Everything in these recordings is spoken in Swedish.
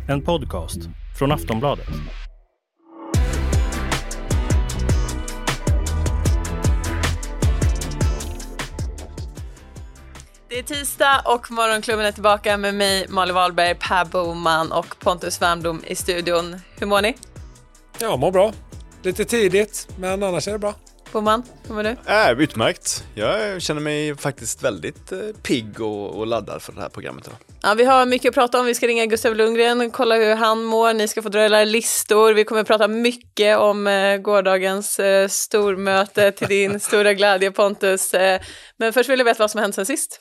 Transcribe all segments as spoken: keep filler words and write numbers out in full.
En podcast från Aftonbladet. Det är tisdag och Morgonklubben är tillbaka med mig, Malin Wahlberg, Per Boman och Pontus Wernbloom i studion. Hur mår ni? Ja, mår bra. Lite tidigt, men annars är det bra. Boman, hur mår du? Äh, utmärkt. Jag känner mig faktiskt väldigt eh, pigg och, och laddad för det här programmet idag. Ja, vi har mycket att prata om. Vi ska ringa Gustav Lundgren och kolla hur han mår. Ni ska få dra era listor. Vi kommer att prata mycket om eh, gårdagens eh, stormöte till din stora glädje, Pontus. Eh, men först vill jag veta vad som har hänt sen sist.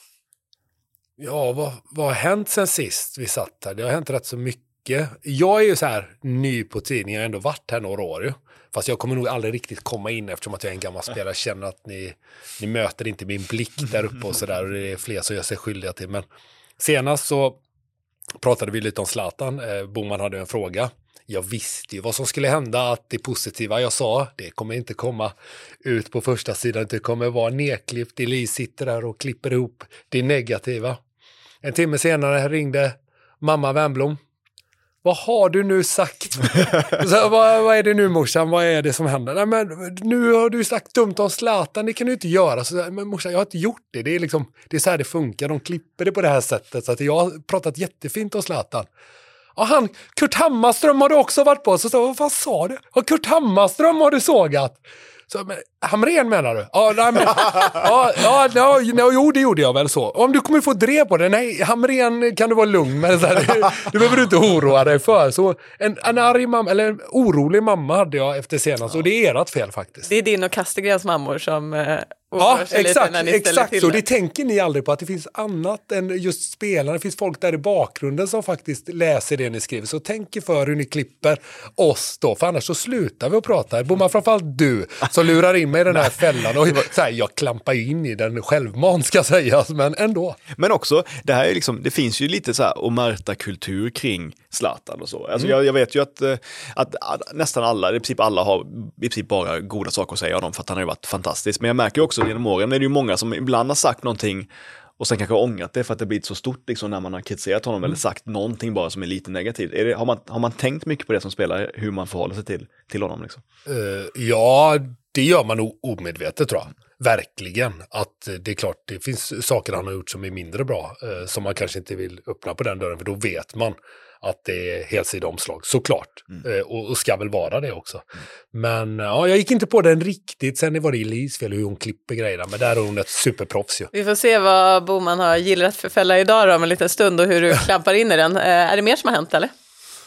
Ja, vad, vad har hänt sen sist vi satt här? Det har hänt rätt så mycket. Jag är ju så här ny på tidningen. Jag har ändå varit här några år ju. Fast jag kommer nog aldrig riktigt komma in eftersom att jag är en gammal spelare. Jag känner att ni, ni möter inte min blick där uppe och sådär. Och det är fler som jag ser skyldiga till. Men senast så pratade vi lite om Zlatan. Eh, Boman hade en fråga. Jag visste ju vad som skulle hända, att det positiva jag sa, det kommer inte komma ut på första sidan. Det kommer vara nedklippt. Elise sitter där och klipper ihop det negativa. En timme senare ringde mamma Wernbloom. Vad har du nu sagt? Så, vad, vad är det nu, morsan? Vad är det som händer? Nej, men nu har du sagt dumt om Zlatan. Det kan du inte göra. Så, men morsan, jag har inte gjort det. Det är, liksom, det är så här det funkar. De klipper det på det här sättet. Så att jag har pratat jättefint om Zlatan. Och han, Kurt Hammarström har du också varit på. Så sa, vad fan sa du? Och Kurt Hammarström har du sågat. Så, men, Hamrén menar du? Ja, nej, men, ja, ja, ja, ja, jo, det gjorde jag väl så. Om du kommer få drev på det, nej, Hamrén kan du vara lugn med. Så här, det, det behöver du inte oroa dig för. Så en, en arg mamma, eller en orolig mamma hade jag efter senast. Och det är ert fel faktiskt. Det är din och Kastegrens mammor som... Eh, ja, exakt, exakt. Så det tänker ni aldrig på, att det finns annat än just spelarna. Det finns folk där i bakgrunden som faktiskt läser det ni skriver. Så tänk för hur ni klipper oss då. För annars så slutar vi att prata. Bommar framförallt du som lurar in mig i den här fällan. Och så här, jag klampar in i den självmant ska sägas, men ändå. Men också, det här är liksom, det finns ju lite så här omerta-kultur kring Zlatan och så. Alltså mm. jag, jag vet ju att, att, att nästan alla, i princip alla har i princip bara goda saker att säga om, för att han har ju varit fantastisk. Men jag märker ju också genom åren är det ju många som ibland har sagt någonting och sen kanske har ångrat det för att det blivit så stort liksom, när man har kritiserat honom mm. eller sagt någonting bara som är lite negativt. Är det, har, man, har man tänkt mycket på det som spelar, hur man förhåller sig till, till honom? Liksom? Uh, ja, det gör man nog omedvetet tror jag. Verkligen. Att det är klart, det finns saker han har gjort som är mindre bra uh, som man kanske inte vill öppna på den dörren, för då vet man att det är helsida omslag, såklart. Mm. Uh, och, och ska väl vara det också. Mm. Men ja, jag gick inte på den riktigt. Sen var det Elise fel hur hon klipper grejerna. Men där är hon ett superproffs ju. Vi får se vad Boman har gillat för fälla idag då, om en liten stund, och hur du klampar in i den. Uh, är det mer som har hänt eller?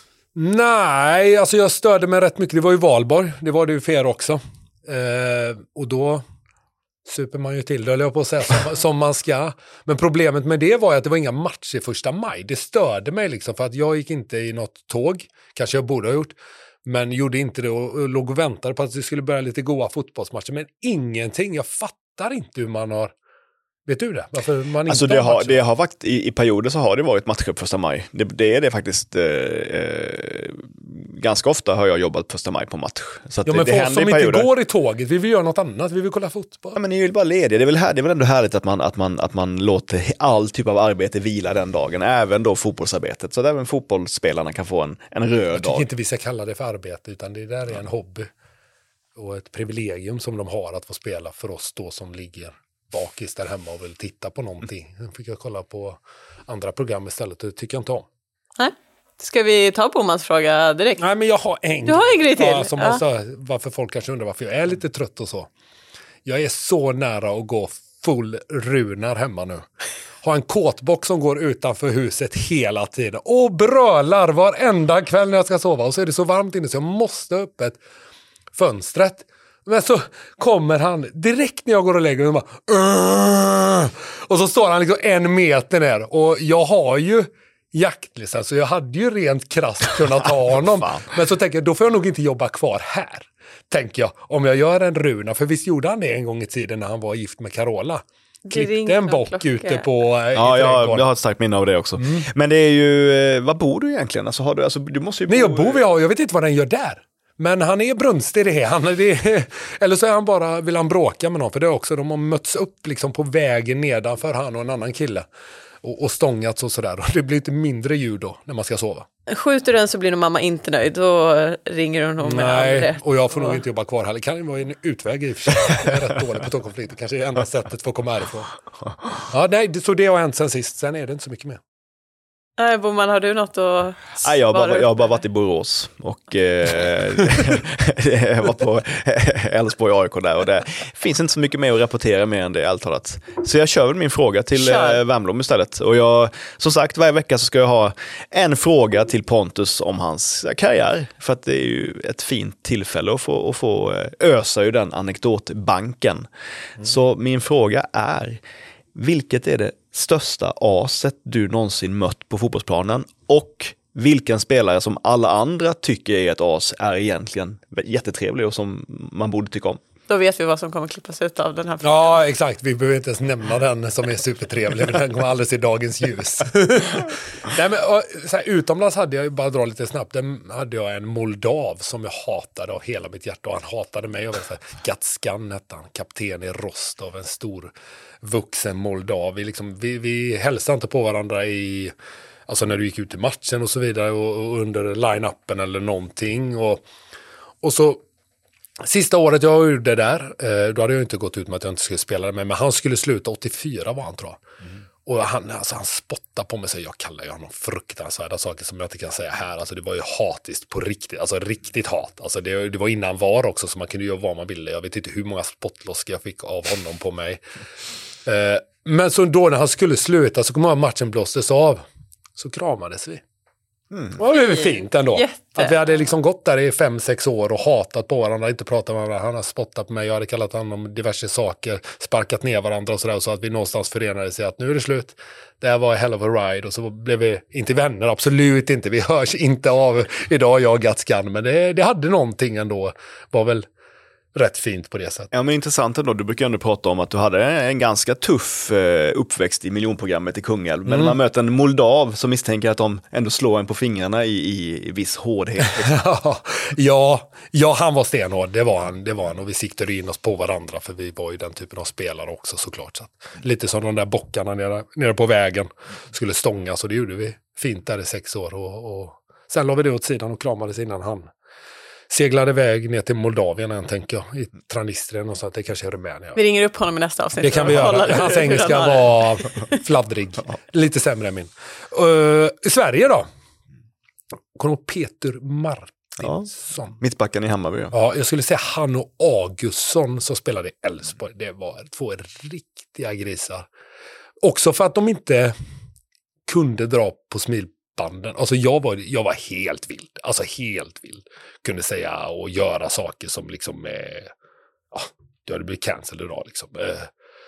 Nej, alltså jag störde mig rätt mycket. Det var ju Valborg, det var det ju för er också. Uh, och då super man ju till det, eller jag på att säga, som, som man ska. Men problemet med det var ju att det var inga matcher första maj. Det störde mig liksom, för att jag gick inte i något tåg. Kanske jag borde ha gjort. Men gjorde inte det och låg och väntade på att det skulle börja lite goa fotbollsmatcher. Men ingenting, jag fattar inte hur man har... Vet du det? Varför man alltså inte det har, har, det har varit, i, i perioder så har det varit matcher på första maj. Det, det är det faktiskt... Eh, ganska ofta har jag jobbat första maj på match. Så att ja, men det, för det oss som inte går i tåget, vi vill göra något annat. Vi vill kolla fotboll. Ja, men ni är ju bara lediga. Det är väl, här, det är väl ändå härligt att man, att, man, att man låter all typ av arbete vila den dagen. Även då fotbollsarbetet. Så att även fotbollsspelarna kan få en, en röd dag. Jag tycker inte vi ska kalla det för arbete, utan det där är en hobby. Och ett privilegium som de har att få spela för oss då som ligger bakis där hemma och vill titta på någonting. Nu fick jag kolla på andra program istället och det tycker jag inte om. Nej. Ska vi ta på Mans fråga direkt? Nej, men jag har en Du har en grej till. Ja, som ja. Alltså, varför folk kanske undrar varför jag är lite trött och så. Jag är så nära att gå full runar hemma nu. Har en kåtbox som går utanför huset hela tiden. Och brölar varenda kväll när jag ska sova. Och så är det så varmt inne så jag måste ha öppet fönstret. Men så kommer han direkt när jag går och lägger mig och bara... Och så står han liksom en meter ner. Och jag har ju jaktlicens, så jag hade ju rent krasst kunnat ta honom. Men så tänker jag, då får jag nog inte jobba kvar här. Tänker jag, om jag gör en runa. För visst gjorde han det en gång i tiden när han var gift med Carola. Klippte en bock klocka. ute på... Ja, jag, jag har ett starkt minne av det också. Mm. Men det är ju... Vad bor du egentligen? Alltså, har du, alltså, du måste ju bo... Nej, jag bor vid, jag vet inte vad den gör där. Men han är brunstig det här. Han är det, eller så är han bara, vill han bråka med någon. För det är också, de har mötts upp liksom på vägen nedanför han och en annan kille. och, och stångats och sådär. Och det blir inte mindre ljud då när man ska sova. Skjuter den så blir nog mamma inte nöjd. Då ringer hon nog med Nej, rätt. och jag får nog inte jobba kvar heller. Kan det vara en utväg i och för sig. Jag är rätt dålig på att ta konflikter. Kanske är enda sättet för att komma härifrån. Ja, nej, så det har hänt sen sist. Sen är det inte så mycket mer. Nej, Boman, har du något att Nej, jag, har bara, jag har bara varit i Borås och eh, jag var på Elfsborg A I K där och det finns inte så mycket mer att rapportera mer än det, allt talat. Så jag kör väl min fråga till eh, Wernbloom istället. Och jag, som sagt, varje vecka så ska jag ha en fråga till Pontus om hans karriär. För att det är ju ett fint tillfälle att få, att få ösa ur den anekdotbanken. Mm. Så min fråga är, vilket är det största aset du någonsin mött på fotbollsplanen och vilken spelare som alla andra tycker är ett as är egentligen jättetrevlig och som man borde tycka om? Då vet vi vad som kommer klippas ut av den här frågan. Ja, exakt. Vi behöver inte ens nämna den som är supertrevlig, men den kommer aldrig se dagens ljus. Nej, men, så här, utomlands hade jag, bara dra lite snabbt, den hade jag en moldav som jag hatade av hela mitt hjärta och han hatade mig. Gatskan hette han, kapten i Rostov, en stor vuxen moldav. Vi, liksom, vi, vi hälsade inte på varandra i, alltså när du gick ut i matchen och så vidare och, och under line-upen eller någonting. Och, och så sista året jag gjorde det där, då hade jag inte gått ut med att jag inte skulle spela det med, men han skulle sluta åttiofyra var han, tror jag. Mm. Och han, alltså, han spottade på mig, så jag kallar ju honom fruktansvärda saker som jag inte kan säga här. Alltså det var ju hatiskt på riktigt, alltså riktigt hat. Alltså det, det var innan var också, så man kunde göra vad man ville. Jag vet inte hur många spottloskor jag fick av honom på mig. Eh, men så då när han skulle sluta så kom jag matchen blåstes av. Så kramades vi. Mm. Det var ju fint ändå. Jätte. Att vi hade liksom gått där i fem, sex år och hatat på varandra, inte pratat med varandra. Han har spottat på mig, jag hade kallat honom om diverse saker, sparkat ner varandra och sådär, så att vi någonstans förenades i att nu är det slut. Det här var a hell of a ride och så blev vi inte vänner, absolut inte. Vi hörs inte av idag, jag och Gatskan, men det, det hade någonting ändå. Var väl rätt fint på det sättet. Ja, men intressant ändå. Du brukar ändå prata om att du hade en ganska tuff eh, uppväxt i miljonprogrammet i Kungälv. Men mm. man möter en moldav som misstänker att de ändå slår en på fingrarna i, i, i viss hårdhet. ja, ja, han var stenhård. Det var han, det var han. Och vi siktade in oss på varandra, för vi var ju den typen av spelare också, såklart. Så att, lite som de där bockarna nere, nere på vägen skulle stångas, och det gjorde vi fint där i sex år. Och, och sen la vi det åt sidan och kramades innan han seglade iväg ner till Moldavien än, tänker jag, i Transnistrien och så, att det kanske är Rumänien. Vi ringer upp honom i nästa avsnitt. Det kan vi göra. Hans engelska var fladdrig. Lite sämre än min. Uh, I Sverige då? Kommer Peter Martinsson. Ja, mittbacken i Hammarby. Ja. ja, jag skulle säga han och Augustsson som spelade i Elfsborg. Det var två riktiga grisar. Också för att de inte kunde dra på smil. Banden. Alltså jag var, jag var helt vild. Alltså helt vild. Kunde säga och göra saker som liksom eh, ja, det hade blivit cancel idag liksom. Eh,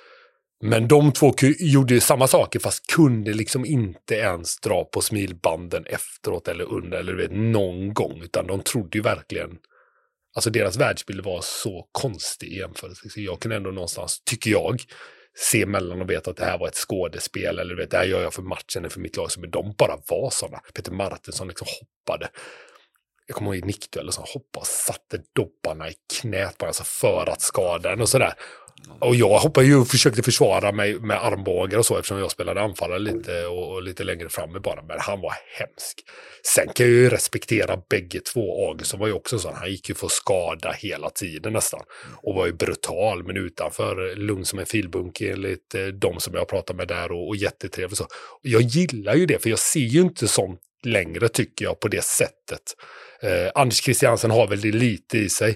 men de två k- gjorde ju samma saker, fast kunde liksom inte ens dra på smilbanden efteråt eller under eller vet, någon gång, utan de trodde ju verkligen, alltså deras världsbild var så konstig i jämförelse. Så jag kunde ändå någonstans, tycker jag, se mellan och veta att det här var ett skådespel, eller vet, det här gör jag för matchen eller för mitt lag, som de bara var sådana. Peter Martinsson liksom hoppade, jag kommer ihåg i nickduellen, som hoppade och satte dobbarna i knät på, alltså för att skada den och sådär. Och jag hoppade ju och försökte försvara mig med armbågar och så, eftersom jag spelade anfallare lite och, och lite längre fram med bara, men han var hemsk. Sen kan jag ju respektera bägge två. Augustsson var ju också sån, han gick ju för skada hela tiden nästan och var ju brutal, men utanför lugn som en filbunk enligt eh, de som jag pratade med där, och, och jättetrevlig så. Och jag gillar ju det, för jag ser ju inte sånt längre, tycker jag, på det sättet. Eh, Anders Christiansen har väl det lite i sig.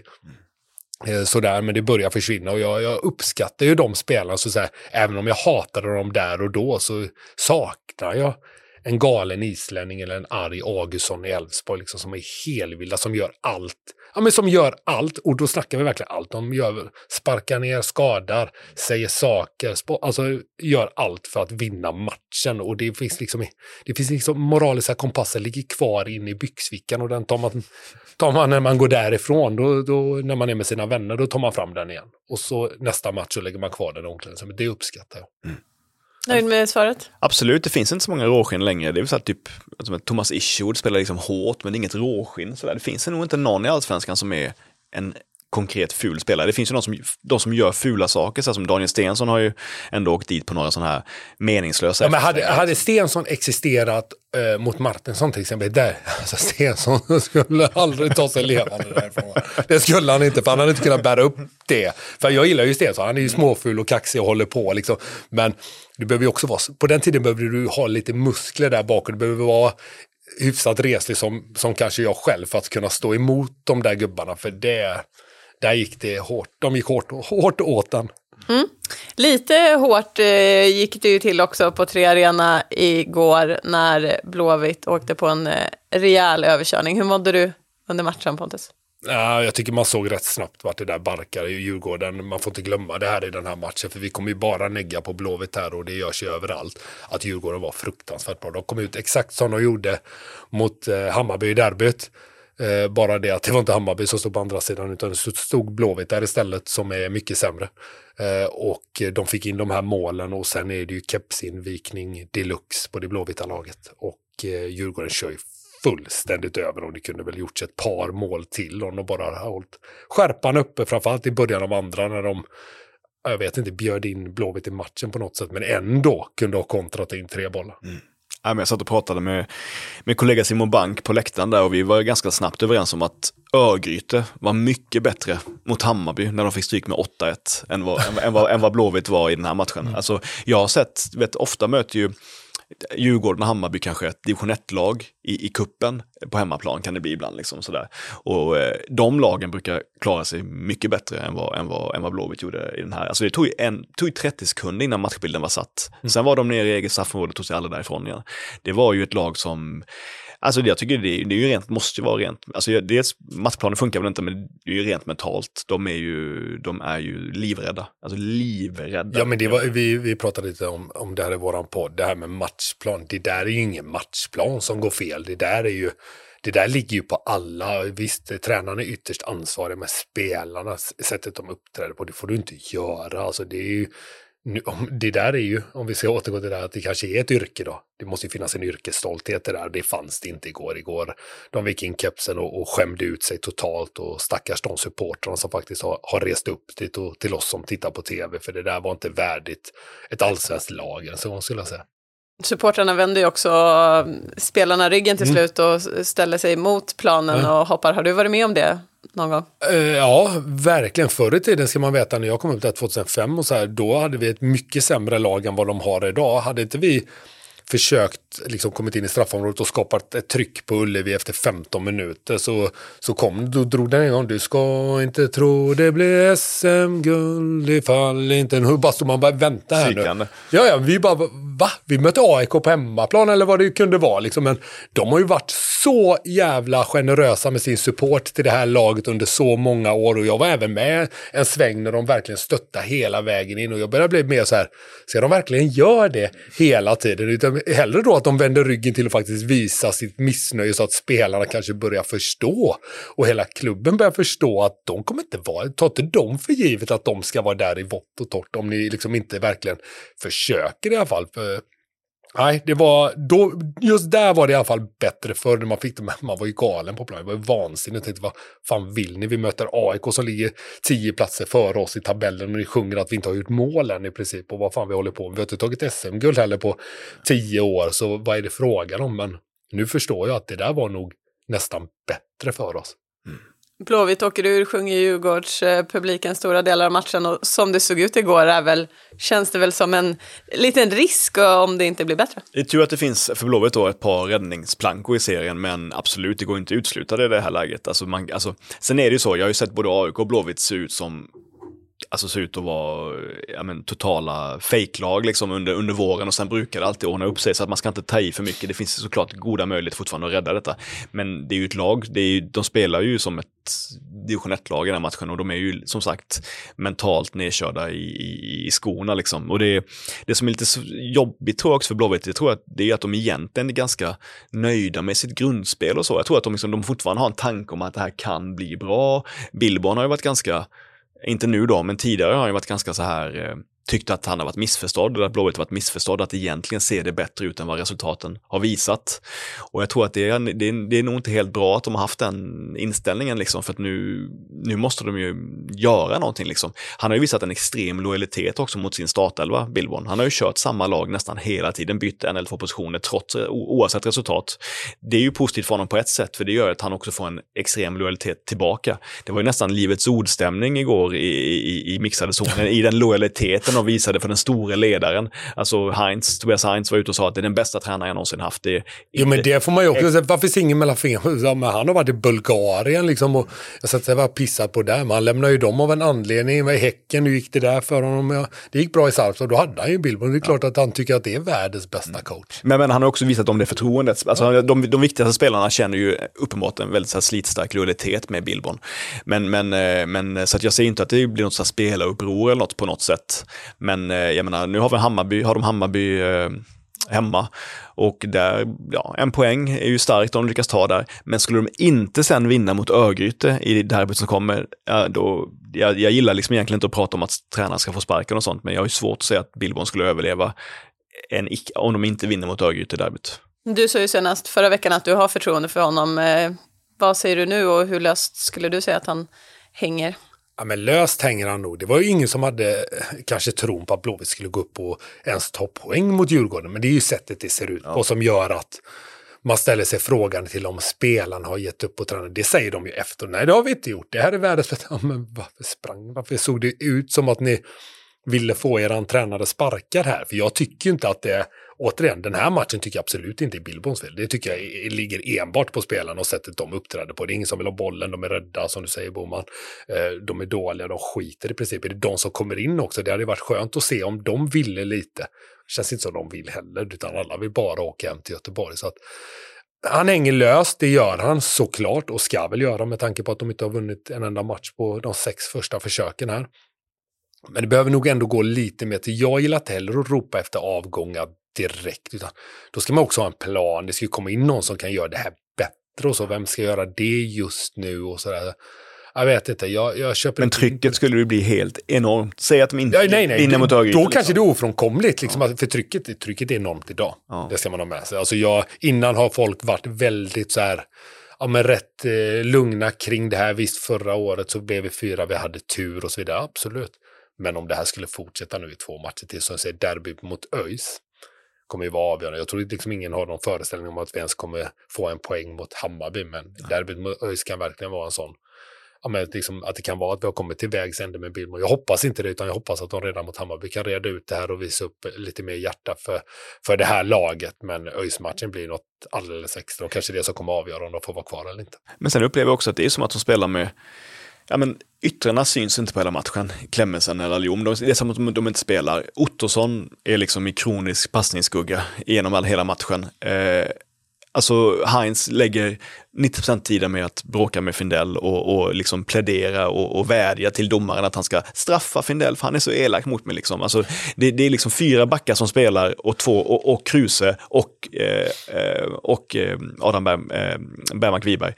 Sådär, men det börjar försvinna, och jag, jag uppskattar ju de spelarna, så, så här, även om jag hatade dem där och då, så saknar jag en galen islänning eller en arg Augustsson i Elfsborg liksom, som är helvilda, som gör allt. Ja, men som gör allt, och då snackar vi verkligen allt. De gör, sparkar ner, skadar, säger saker, sp- alltså gör allt för att vinna matchen, och det finns liksom, det finns liksom moraliska kompasser ligger kvar in i byxfickan, och den tar man, tar man när man går därifrån, då, då, när man är med sina vänner, då tar man fram den igen. Och så nästa match så lägger man kvar den omklädningen, men det uppskattar jag. Mm. Nöjd med svaret? Absolut, det finns inte så många råskinn längre. Det är så här, typ, alltså, Thomas Isherwood spelar liksom hårt, men det är inget råskinn. Så där. Det finns nog inte någon i Allsvenskan som är en konkret ful spelare. Det finns ju någon som, de som gör fula saker, så som Daniel Stensson har ju ändå åkt dit på några sådana här meningslösa... Ja, men hade, hade Stensson existerat eh, mot Martinsson till exempel, där, alltså Stensson skulle aldrig ta sig levande därifrån. Det skulle han inte, för han hade inte kunnat bära upp det. För jag gillar ju Stensson, han är ju småful och kaxig och håller på liksom. Men du behöver ju också vara, på den tiden behöver du ha lite muskler där bak, och du behöver vara hyfsat reslig som, som kanske jag själv, för att kunna stå emot de där gubbarna, för det, där gick det hårt, de gick hårt, hårt åt den. Mm. Lite hårt eh, gick det ju till också på Tre Arena igår när Blåvitt åkte på en eh, rejäl överkörning. Hur mådde du under matchen, Pontus? Ja, jag tycker man såg rätt snabbt vart det där barkar i Djurgården. Man får inte glömma det här i den här matchen, för vi kommer ju bara negga på Blåvitt här, och det görs ju överallt, att Djurgården var fruktansvärt bra. De kom ut exakt som de gjorde mot eh, Hammarby i derbyt. Eh, bara det att det var inte Hammarby som stod på andra sidan, utan det stod Blåvitt där istället, som är mycket sämre. Eh, och de fick in de här målen, och sen är det ju kepsinvikning deluxe på det Blåvita laget. Och eh, Djurgården kör ju fullständigt över, och det kunde väl gjorts ett par mål till om de bara har hållit skärpan uppe, framförallt i början av andra, när de, jag vet inte, bjöd in Blåvitt i matchen på något sätt, men ändå kunde ha kontrat in tre bollar. Mm. Ja, men jag satt och pratade med, med kollega Simon Bank på läktaren där, och vi var ganska snabbt överens om att Örgryte var mycket bättre mot Hammarby när de fick stryk med åtta ett än vad, än, än vad, än vad Blåvitt var i den här matchen. Mm. Alltså, jag har sett, vet, ofta möter ju Djurgården och Hammarby kanske ett division ett-lag i, i kuppen på hemmaplan, kan det bli ibland liksom sådär. Och eh, de lagen brukar klara sig mycket bättre än vad, än vad, än vad Blåvitt gjorde i den här. Alltså det tog ju, en, tog ju trettio sekunder innan matchbilden var satt. Mm. Sen var de nere i eget straffområde och tog sig alla därifrån igen. Det var ju ett lag som, alltså jag tycker det, det är ju rent, måste ju vara rent, alltså dels matchplanen funkar väl inte, men det är ju rent mentalt. De är ju, de är ju livrädda, alltså livrädda. Ja, men det var, vi, vi pratade lite om, om det här i våran podd, det här med matchplan. Det där är ju ingen matchplan som går fel. Det där är ju, det där ligger ju på alla. Visst, tränarna är ytterst ansvariga, med spelarna, sättet de uppträder på, det får du inte göra. Alltså det är ju, nu, det där är ju, om vi ska återgå till det här, att det kanske är ett yrke då. Det måste ju finnas en yrkesstolthet där. Det fanns det inte igår. Igår de gick in kepsen och, och skämde ut sig totalt, och stackars de supportrarna som faktiskt har, har rest upp dit och till oss som tittar på tv, för det där var inte värdigt ett allsvenskt lag, så skulle jag säga. Supportrarna vänder ju också spelarna ryggen till slut och ställer sig mot planen mm. och hoppar. Har du varit med om det någon gång? Uh, ja, verkligen. Förr i tiden ska man veta, när jag kom upp där tjugohundrafem och så här, då hade vi ett mycket sämre lag än vad de har idag. Hade inte vi försökt, liksom kommit in i straffområdet och skapat ett tryck på Ullevi efter femton minuter, så, så kom, då drog den en gång, du ska inte tro det blir S M-guld ifall inte en hur stod man bara vänta här Sykande. nu. Ja, ja, vi bara, va? Vi mötte A I K på hemmaplan eller vad det kunde vara liksom, men de har ju varit så jävla generösa med sin support till det här laget under så många år, och jag var även med en sväng när de verkligen stöttade hela vägen in, och jag började bli mer så här, ska de verkligen göra det hela tiden? Utan hellre då att de vänder ryggen till att faktiskt visa sitt missnöje, så att spelarna kanske börjar förstå, och hela klubben börjar förstå att de kommer inte vara, ta inte dem för givet att de ska vara där i vått och torrt, om ni liksom inte verkligen försöker i alla fall. För nej, det var då, just där var det i alla fall bättre förr, när man fick det, man var ju galen på plan, det var ju vansinnigt. Jag tänkte, vad fan vill ni? Vi möter A I K som ligger tio platser före oss i tabellen, och ni sjunger att vi inte har gjort mål än i princip, och vad fan vi håller på med. Vi har inte tagit S M-guld heller på tio år, så vad är det frågan om? Men nu förstår jag att det där var nog nästan bättre för oss. Mm. Blåvitt åker ur, sjunger Djurgårds eh, publiken stora delar av matchen, och som det såg ut igår är väl, känns det väl som en liten risk om det inte blir bättre. Det är tur att det finns för Blåvitt då ett par räddningsplankor i serien, men absolut, det går inte att utesluta det i det här läget. Alltså man, alltså, sen är det ju så, jag har ju sett både A I K och Blåvitt se ut som alltså ser ut att vara ja, men, totala fake-lag liksom under, under våren, och sen brukar det alltid ordna upp sig, så att man ska inte ta i för mycket. Det finns såklart goda möjligheter fortfarande att rädda detta, men det är ju ett lag, det är ju, de spelar ju som ett division ett-lag i den här matchen, och de är ju som sagt mentalt nedkörda i, i, i skorna liksom. Och det, det som är lite jobbigt tror jag också för Blåvitt, jag tror att det är att de egentligen är ganska nöjda med sitt grundspel och så. Jag tror att de, liksom, de fortfarande har en tanke om att det här kan bli bra. Billborn har ju varit ganska, inte nu då, men tidigare har han ju varit ganska så här tyckte att han har varit missförstådd och att Blåvitt har varit missförstådd, att egentligen ser det bättre ut än vad resultaten har visat. Och jag tror att det är, det är, det är nog inte helt bra att de har haft den inställningen liksom, för att nu, nu måste de ju göra någonting liksom. Han har ju visat en extrem lojalitet också mot sin startelva, Billborn. Han har ju kört samma lag nästan hela tiden, bytt en eller två positioner trots, oavsett resultat. Det är ju positivt för honom på ett sätt, för det gör att han också får en extrem lojalitet tillbaka. Det var ju nästan livets ordstämning igår i, i, i mixade zonen, i den lojaliteten och visade för den stora ledaren. Alltså Heinz, Tobias Heinz var ute och sa att det är den bästa tränaren jag någonsin haft. Det jo, men det får man ju också säga. Varför finns ingen mellan fingrarna? Han har varit i Bulgarien liksom, och jag satt sig var pissat på där. Man lämnar ju dem av en anledning. Med Häcken, nu gick det där för honom. Ja, det gick bra i Sarpsborg, då hade han ju Billborn. Det är klart att han tycker att det är världens bästa coach. Men, men han har också visat om det förtroendet. Alltså, de, de viktigaste spelarna känner ju uppenbart en väldigt så här, slitstark lojalitet med Billborn. Men, men, men så att jag ser inte att det blir något så här spelaruppror eller något på något sätt. Men jag menar, nu har vi Hammarby, har de Hammarby eh, hemma och där, ja, en poäng är ju starkt om de lyckas ta där, men skulle de inte sen vinna mot Örgryte i derbyt som kommer, ja, då, jag, jag gillar liksom egentligen inte att prata om att tränaren ska få sparken och sånt, men jag har ju svårt att säga att Billborn skulle överleva en, om de inte vinner mot Örgryte i derbyt. Du sa ju senast förra veckan att du har förtroende för honom. Eh, vad säger du nu och hur löst skulle du säga att han hänger? Ja, men löst hänger han nog. Det var ju ingen som hade kanske tron på att Blåvitt skulle gå upp och ens ta poäng mot Djurgården. Men det är ju sättet det ser ut ja. på som gör att man ställer sig frågan till om spelarna har gett upp på träningen. Det säger de ju efter. Nej, det har vi inte gjort. Det här är världens bästa. Ja, men varför sprang? Varför såg det ut som att ni ville få eran tränare sparkad här? För jag tycker ju inte att det... Återigen, den här matchen tycker jag absolut inte är Billborns fel. Det tycker jag ligger enbart på spelarna och sättet de uppträder på. Det är ingen som vill ha bollen, de är rädda som du säger Boman. De är dåliga, de skiter i princip. Det är de som kommer in också. Det hade varit skönt att se om de ville lite. Det känns inte som de vill heller, utan alla vill bara åka hem till Göteborg. Så att han hänger löst, det gör han såklart och ska väl göra med tanke på att de inte har vunnit en enda match på de sex första försöken här. Men det behöver nog ändå gå lite mer till. Jag gillar inte heller att ropa efter avgångar direkt, utan då ska man också ha en plan. Det ska komma in någon som kan göra det här bättre och så, vem ska göra det just nu och sådär. Jag vet inte, jag, jag köper men trycket inte. Skulle det bli helt enormt. Säg att de inte ja, nej, nej, vinner mot Örgryte. Då liksom. kanske det är ofrånkomligt, liksom, ja. för trycket, trycket är enormt idag. Ja. Det ska man ha med sig. Alltså jag, innan har folk varit väldigt så här, ja, men rätt eh, lugna kring det här. Visst, förra året så blev vi fyra, vi hade tur och så vidare, absolut. Men om det här skulle fortsätta nu i två matcher till, som säger derby mot ÖIS, kommer ju vara avgörande. Jag tror liksom ingen har någon föreställning om att vi ens kommer få en poäng mot Hammarby, men ja. derbyt mot ÖIS kan verkligen vara en sån. Ja, men liksom att det kan vara att vi har kommit till vägs ände med Billborn. Jag hoppas inte det, utan jag hoppas att de redan mot Hammarby kan reda ut det här och visa upp lite mer hjärta för, för det här laget. Men ÖIS-matchen blir något alldeles extra och kanske det som kommer avgöra om de får vara kvar eller inte. Men sen upplever jag också att det är som att de spelar med, ja men yttrarna syns inte på hela matchen. Klemmensen eller Ljom, det är som att de inte spelar. Ottosson är liksom i kronisk passningsskugga genom all, hela matchen. Eh, alltså Heinz lägger nittio procent tiden med att bråka med Findell och, och liksom plädera och, och vädja till domaren att han ska straffa Findell för han är så elak mot mig liksom. Alltså det, det är liksom fyra backar som spelar och två och, och Kruse och eh, och eh, Adam Berg, eh, Bergmark Wiberg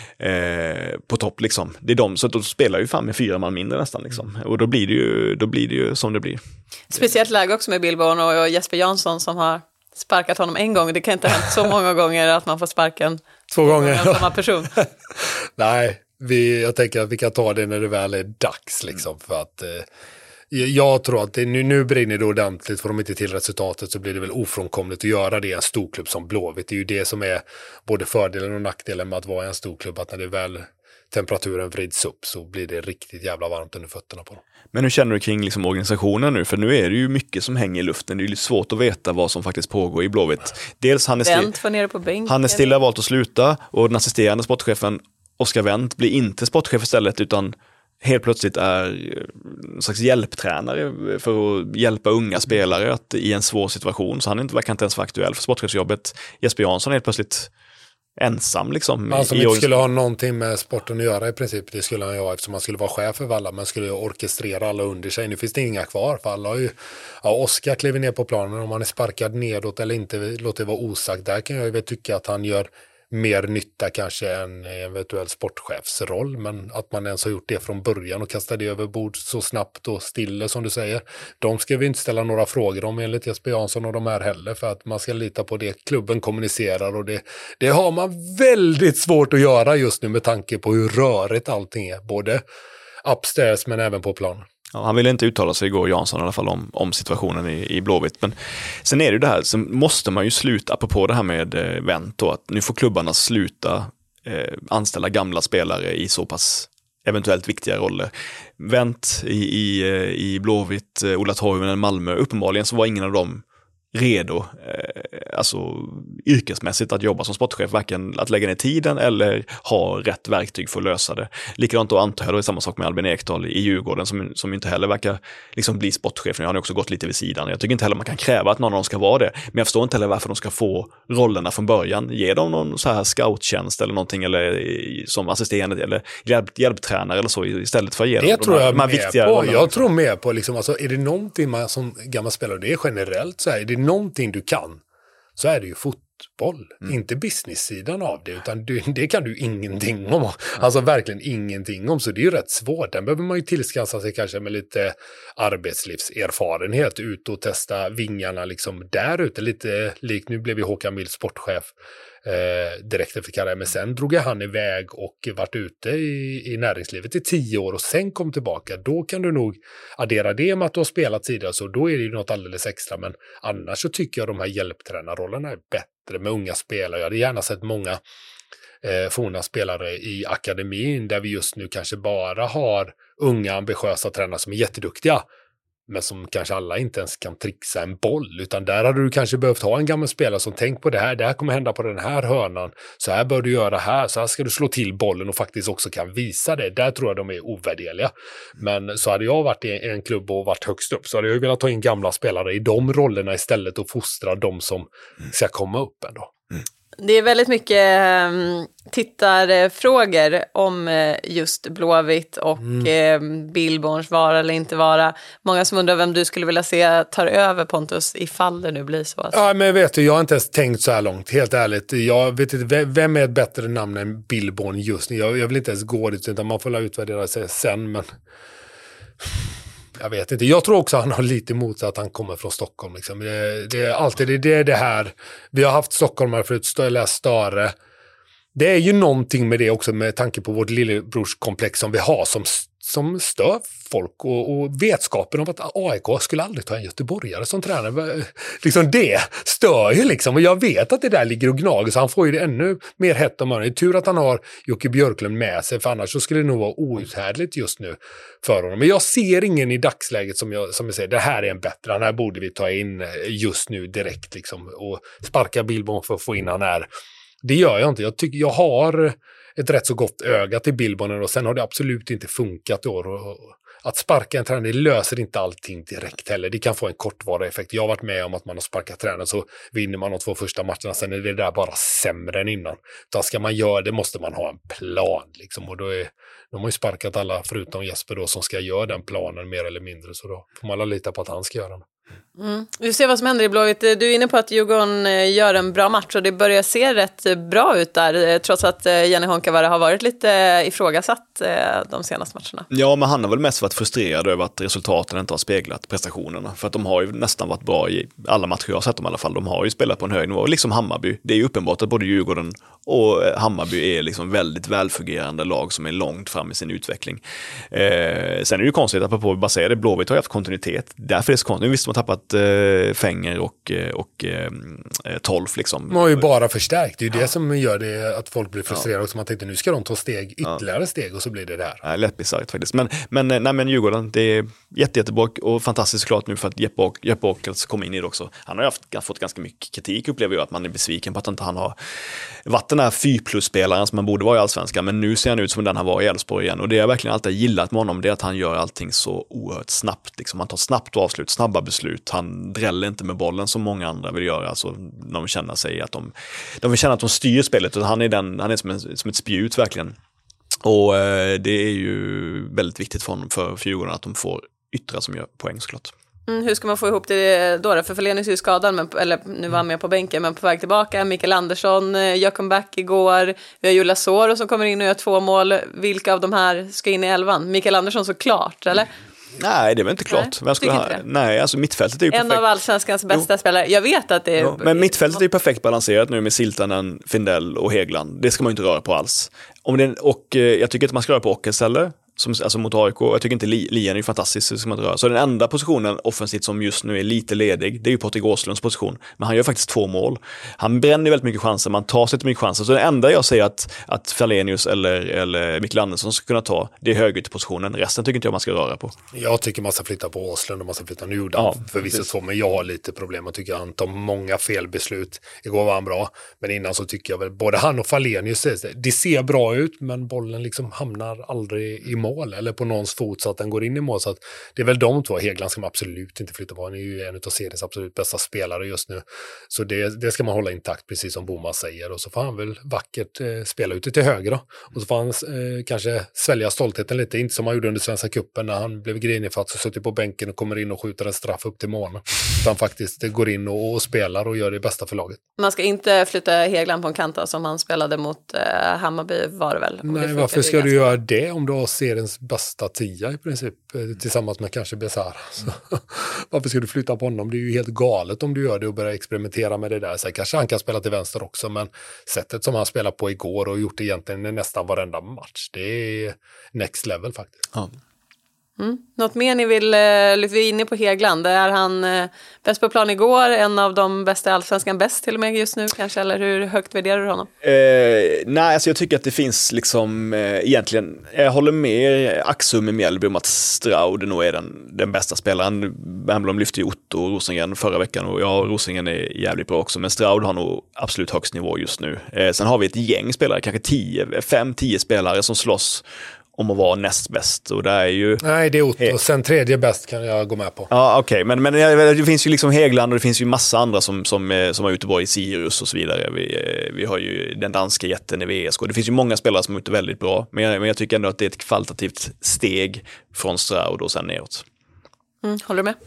eh, på topp liksom. Det är de, så att de spelar ju fan med fyra man mindre nästan liksom. Och då blir det ju då blir det ju som det blir. Speciellt läge också med Billborn och Jesper Jansson som har sparkat honom en gång. Det kan inte ha hänt så många gånger att man får sparken två gånger samma person. Nej, vi, jag tänker att vi kan ta det när det väl är dags liksom, för att eh, jag tror att det, nu, nu brinner det ordentligt, för om inte till resultatet så blir det väl ofrånkomligt att göra det i en storklubb som Blåvitt. Det är ju det som är både fördelen och nackdelen med att vara en storklubb, att när det väl temperaturen vrids upp så blir det riktigt jävla varmt under fötterna på dem. Men hur känner du kring liksom organisationen nu? För nu är det ju mycket som hänger i luften. Det är ju svårt att veta vad som faktiskt pågår i Blåvitt. Dels Hannes Hannes Stilla har valt att sluta och den assisterande sportchefen Oskar Wendt blir inte sportchef istället, utan helt plötsligt är en slags hjälptränare för att hjälpa unga spelare att, i en svår situation. Så han inte, verkar inte ens vara aktuell för sportchefsjobbet. Jesper Jansson är helt plötsligt ensam liksom. Han som inte skulle ha någonting med sporten att göra i princip, det skulle han göra eftersom han skulle vara chef för alla, men skulle orkestrera alla under sig. Nu finns det inga kvar, för alla har ju, ja, Oskar kliver ner på planen, om han är sparkad nedåt eller inte, låter det vara osagt. Där kan jag ju tycka att han gör mer nytta kanske än eventuell sportchefsroll, men att man ens har gjort det från början och kastat det över bord så snabbt och stille som du säger. De ska vi inte ställa några frågor om enligt Jesper Jansson och de här heller, för att man ska lita på det klubben kommunicerar, och det, det har man väldigt svårt att göra just nu med tanke på hur rörigt allting är, både upstairs men även på plan. Ja, han ville inte uttala sig igår, Jansson, i alla fall om, om situationen i, i Blåvitt. Men sen är det ju det här, så måste man ju sluta, apropå det här med eh, Wendt då, att nu får klubbarna sluta eh, anställa gamla spelare i så pass eventuellt viktiga roller. Wendt i, i, i Blåvitt, eh, Ola Toivonen, Malmö, uppenbarligen så var ingen av dem redo, eh, alltså yrkesmässigt att jobba som sportchef, varken att lägga ner tiden eller ha rätt verktyg för att lösa det. Likadant då antar jag då är samma sak med Albin Ekdal i Djurgården som, som inte heller verkar liksom bli sportchef. Nu har han också gått lite vid sidan. Jag tycker inte heller man kan kräva att någon av dem ska vara det, men jag förstår inte heller varför de ska få rollerna från början. Ge dem någon så här scouttjänst eller någonting, eller som assisterande eller hjälp, hjälptränare eller så, istället för att ge det dem tror de här, jag de här med viktiga på. rollerna. Jag tror med på liksom, alltså, är det någonting man som gammal spelare, det är generellt så här, är det någonting du kan, så är det ju fotboll. Mm. Inte business-sidan av det, utan du, det kan du ingenting om. Alltså verkligen ingenting om, så det är ju rätt svårt. Den behöver man ju tillskansa sig kanske med lite arbetslivserfarenhet, ut och testa vingarna liksom där ute. Lite likt, nu blev ju Håkan Mild sportchef eh, direkt efter karriär, men sen drog jag han iväg och varit ute i, i näringslivet i tio år och sen kom tillbaka. Då kan du nog addera det med att du har spelat tidigare, så då är det ju något alldeles extra. Men annars så tycker jag de här hjälptränarrollerna är bättre med unga spelare. Jag hade gärna sett många eh, forna spelare i akademin där vi just nu kanske bara har unga ambitiösa tränare som är jätteduktiga, men som kanske alla inte ens kan trixa en boll, utan där hade du kanske behövt ha en gammal spelare som tänk på det här, det här kommer hända på den här hörnan, så här bör du göra här, så här ska du slå till bollen och faktiskt också kan visa det. Där tror jag de är ovärderliga. Men så hade jag varit i en klubb och varit högst upp, så hade jag velat ta in gamla spelare i de rollerna istället och fostra de som ska komma upp ändå. Mm. Det är väldigt mycket um, tittarfrågor om uh, just Blåvitt och mm. uh, Billborns vara eller inte vara. Många som undrar vem du skulle vilja se tar över Pontus ifall det nu blir så. Att... Ja, men vet du, jag har inte ens tänkt så här långt, helt ärligt. Jag vet inte, vem är ett bättre namn än Billborn just nu? Jag, jag vill inte ens gå dit, utan man får utvärdera sig sen, men... Jag vet inte. Jag tror också att han har lite emot att han kommer från Stockholm. Liksom. Det, det är alltid det, det, är det här. Vi har haft stockholmare förut, eller Stare. Det är ju någonting med det också med tanke på vårt lillebrorskomplex som vi har som, som stör folk. Och, och vetskapen om att A I K skulle aldrig ta en göteborgare som tränare. Liksom det stör ju liksom. Och jag vet att det där ligger och gnager, så han får ju det ännu mer hett om öronen. Det är tur att han har Jocke Björklund med sig, för annars så skulle det nog vara outhärdligt just nu för honom. Men jag ser ingen i dagsläget som jag, som jag säger, det här är en bättre, den här borde vi ta in just nu direkt liksom. Och sparka Billborn för att få in han här. Det gör jag inte. Jag tycker jag har ett rätt så gott öga till Billborn, och sen har det absolut inte funkat i år. Och att sparka en tränare löser inte allting direkt heller. Det kan få en kortvarig effekt. Jag har varit med om att man har sparkat tränare, så vinner man de två första matcherna, sen är det där bara sämre än innan. Utan ska man göra det måste man ha en plan liksom. Och då är, de har ju sparkat alla förutom Jesper då, som ska göra den planen mer eller mindre, så då får man lita på att han ska göra den. Mm. Vi ser vad som händer i Blåvitt. Du är inne på att Djurgården gör en bra match och det börjar se rätt bra ut där, trots att Janne Honkavara har varit lite ifrågasatt de senaste matcherna. Ja, men han har väl mest varit frustrerad över att resultaten inte har speglat prestationerna, för att de har ju nästan varit bra i alla matcher jag har sett dem i alla fall. De har ju spelat på en hög nivå, liksom Hammarby. Det är ju uppenbart att både Djurgården och Hammarby är liksom väldigt välfungerande lag som är långt fram i sin utveckling. Eh, sen är det ju konstigt att på bara säga det, Blåvitt har haft kontinuitet. Därför är det så konstigt. Nu visst man tappat eh, Fänger och, och eh, Tolf liksom. Man har ju bara förstärkt. Det är ju ja. det som gör det att folk blir frustrerade. Ja. Och man tänkte nu ska de ta steg, ytterligare ja. steg, och så blir det där. Ja, lätt bisarrt faktiskt. Men, men, nej, men Djurgården, det är jätte, jättebra och fantastiskt klart nu för att Jeppe, Åk, Jeppe Åkels kom in i det också. Han har ju haft, fått ganska mycket kritik, upplever jag, att man är besviken på att inte han har varit den här fy plus-spelaren som man borde vara i Allsvenskan, men nu ser han ut som den han var i Elfsborg igen, och det jag verkligen alltid gillat med honom, det är att han gör allting så oerhört snabbt, liksom. Han tar snabbt avslut, snabba beslut, han dräller inte med bollen som många andra vill göra, alltså de känner sig att de, de vill känna att de styr spelet, och han är, den, han är som, en, som ett spjut verkligen, och eh, det är ju väldigt viktigt för honom, för Djurgården, att de får yttra som gör poäng såklart. Mm, hur ska man få ihop det då? För Falenius är ju skadad, men, eller nu var han med på bänken, men på väg tillbaka. Mikael Andersson gör comeback igår. Vi har Julia Soro som kommer in och gör två mål. Vilka av de här ska in i elvan? Mikael Andersson såklart, eller? Nej, det är väl inte klart. Nej, skulle ha... Nej, alltså mittfältet är ju perfekt. En av allsvenskans bästa jo. spelare. Jag vet att det är... Ja, men mittfältet är ju perfekt balanserat nu med Siltanen, Findell och Hegland. Det ska man ju inte röra på alls. Om det, och eh, jag tycker att man ska röra på Ockels heller. Som, alltså mot A I K. Jag tycker inte Li, Lien är ju fantastisk, det ska man inte röra. Så den enda positionen offensivt som just nu är lite ledig, det är ju Patrik Åslunds position. Men han gör faktiskt två mål. Han bränner väldigt mycket chanser, man tar sig inte mycket chanser. Så det enda jag säger att, att Falenius eller, eller Mikael Andersson ska kunna ta, det är högerytterpositionen. Resten tycker inte jag man ska röra på. Jag tycker man ska flytta på Åslund och man ska flytta Newdan. Ja, förvisso så, men jag har lite problem. Jag tycker han tar många felbeslut. Igår var han bra, men innan så tycker jag väl både han och Falenius, det ser bra ut, men bollen liksom hamnar aldrig i mål eller på någons fot så att den går in i mål. Så att det är väl de två. Hegland ska man absolut inte flytta på. Han är ju en av seriens absolut bästa spelare just nu. Så det, det ska man hålla intakt, precis som Boman säger. Och så får han väl vackert eh, spela ute till höger då. Och så får han eh, kanske svälja stoltheten lite. Inte som han gjorde under Svenska cupen när han blev grinig för att så suttit på bänken och kommer in och skjuter en straff upp till mål. Utan faktiskt går in och, och spelar och gör det bästa för laget. Man ska inte flytta Hegland på en kant som han spelade mot eh, Hammarby var det väl? Nej, varför ska du göra det om du har seriens bästa tia i princip tillsammans med kanske Besara? Så, varför ska du flytta på honom? Det är ju helt galet om du gör det och börjar experimentera med det där. Så kanske han kan spela till vänster också, men sättet som han spelar på igår och gjort det egentligen i nästan varenda match, det är next level faktiskt. Ja. Mm. Något mer ni vill lyfta? Vi är inne på Hegland. Är han eh, bäst på plan igår? En av de bästa i allsvenskan, bäst till och med just nu kanske? Eller hur högt värderar du honom? Eh, nej, alltså jag tycker att det finns liksom eh, egentligen, jag håller med Axum i Mjällby om att Stroud nog är den, den bästa spelaren. Bernblom lyfte ju Otto och Rosengren förra veckan och ja, Rosengren är jävligt bra också, men Stroud har nog absolut högst nivå just nu. Eh, sen har vi ett gäng spelare, kanske tio, fem, tio spelare som slåss om att vara näst bäst. Och det är ju... Nej, det är Otto. He- Sen tredje bäst kan jag gå med på. Ja, okej. Okay. Men, men det finns ju liksom Hegland och det finns ju massa andra som, som, som har Göteborg i Sirius och så vidare. Vi, vi har ju den danska jätten i V S K. Det finns ju många spelare som är ute väldigt bra. Men jag, men jag tycker ändå att det är ett kvalitativt steg från Stroud och sen neråt. Mm, håller du med?